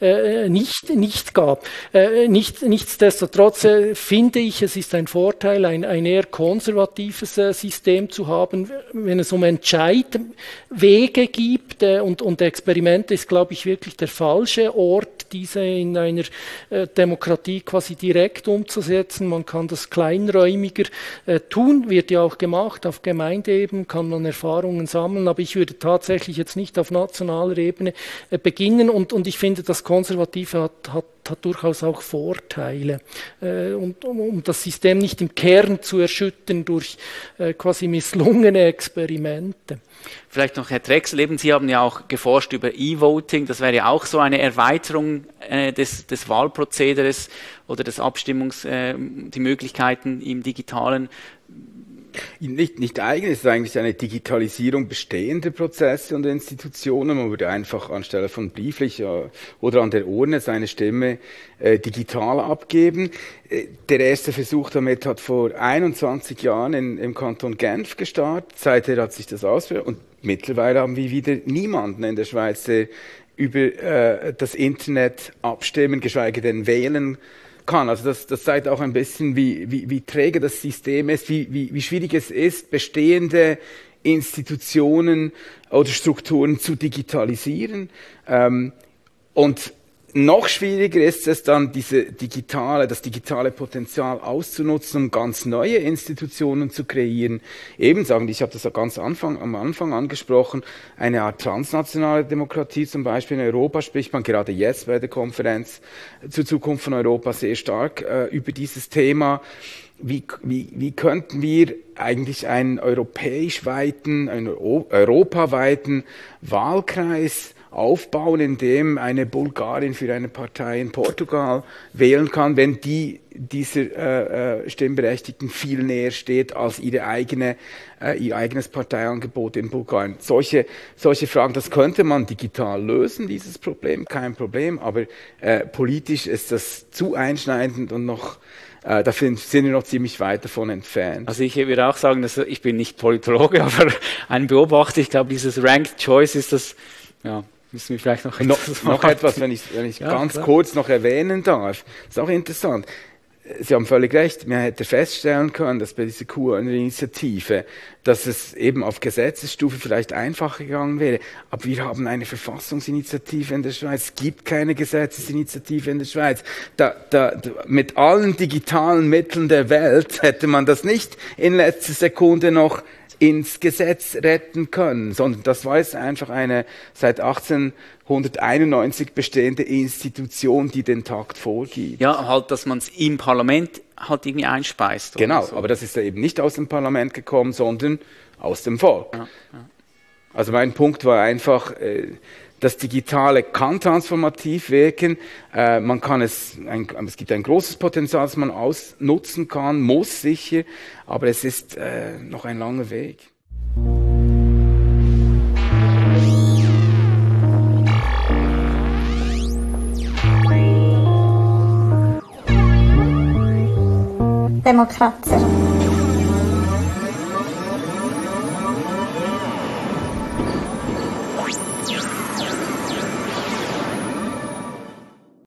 nicht gab. Nichtsdestotrotz finde ich, es ist ein Vorteil, ein eher konservatives System zu haben, wenn es um Entscheidwege gibt, und Experimente ist, glaube ich, wirklich der falsche Ort, diese in einer Demokratie quasi direkt umzusetzen. Man kann das kleinräumiger tun, wird ja auch gemacht, auf Gemeindeebene kann man Erfahrungen sammeln, aber ich würde tatsächlich jetzt nicht auf nationaler Ebene beginnen und ich finde, das Konservative hat durchaus auch Vorteile. Und um das System nicht im Kern zu erschüttern durch quasi misslungene Experimente. Vielleicht noch, Herr Drechsel, eben Sie haben ja auch geforscht über E-Voting. Das wäre ja auch so eine Erweiterung des Wahlprozederes oder des die Möglichkeiten im Digitalen. Nicht eigen, es ist eigentlich eine Digitalisierung bestehender Prozesse und Institutionen. Man würde einfach anstelle von brieflich oder an der Urne seine Stimme digital abgeben. Der erste Versuch damit hat vor 21 Jahren im Kanton Genf gestartet. Seither hat sich das ausgewirkt und mittlerweile haben wir wieder niemanden in der Schweiz, der über das Internet abstimmen, geschweige denn wählen kann. Also das zeigt auch ein bisschen, wie träge das System ist, wie schwierig es ist, bestehende Institutionen oder Strukturen zu digitalisieren. Und noch schwieriger ist es dann, das digitale Potenzial auszunutzen, um ganz neue Institutionen zu kreieren. Ich habe das am Anfang angesprochen, eine Art transnationale Demokratie zum Beispiel in Europa spricht man gerade jetzt bei der Konferenz zur Zukunft von Europa sehr stark über dieses Thema. Wie könnten wir eigentlich einen europaweiten Wahlkreis aufbauen, in dem eine Bulgarin für eine Partei in Portugal wählen kann, wenn dieser Stimmberechtigten viel näher steht als ihr eigenes Parteiangebot in Bulgarien. Solche Fragen, das könnte man digital lösen, dieses Problem, kein Problem, aber politisch ist das zu einschneidend und noch da sind wir noch ziemlich weit davon entfernt. Also ich würde auch sagen, dass ich bin nicht Politologe, aber ein Beobachter, ich glaube, dieses Ranked Choice ist das, ja, müssen wir vielleicht noch etwas, wenn ich ganz kurz noch erwähnen darf. Das ist auch interessant. Sie haben völlig recht, man hätte feststellen können, dass bei dieser QAnon-Initiative, dass es eben auf Gesetzesstufe vielleicht einfacher gegangen wäre. Aber wir haben eine Verfassungsinitiative in der Schweiz. Es gibt keine Gesetzesinitiative in der Schweiz. Mit allen digitalen Mitteln der Welt hätte man das nicht in letzter Sekunde noch ins Gesetz retten können, sondern das war jetzt einfach eine seit 1891 bestehende Institution, die den Takt vorgibt. Ja, halt, dass man es im Parlament halt irgendwie einspeist. Genau, so. Aber das ist ja eben nicht aus dem Parlament gekommen, sondern aus dem Volk. Ja. Also mein Punkt war einfach, das Digitale kann transformativ wirken, es gibt ein großes Potenzial, das man ausnutzen kann, muss sicher, aber es ist noch ein langer Weg. Demokracja.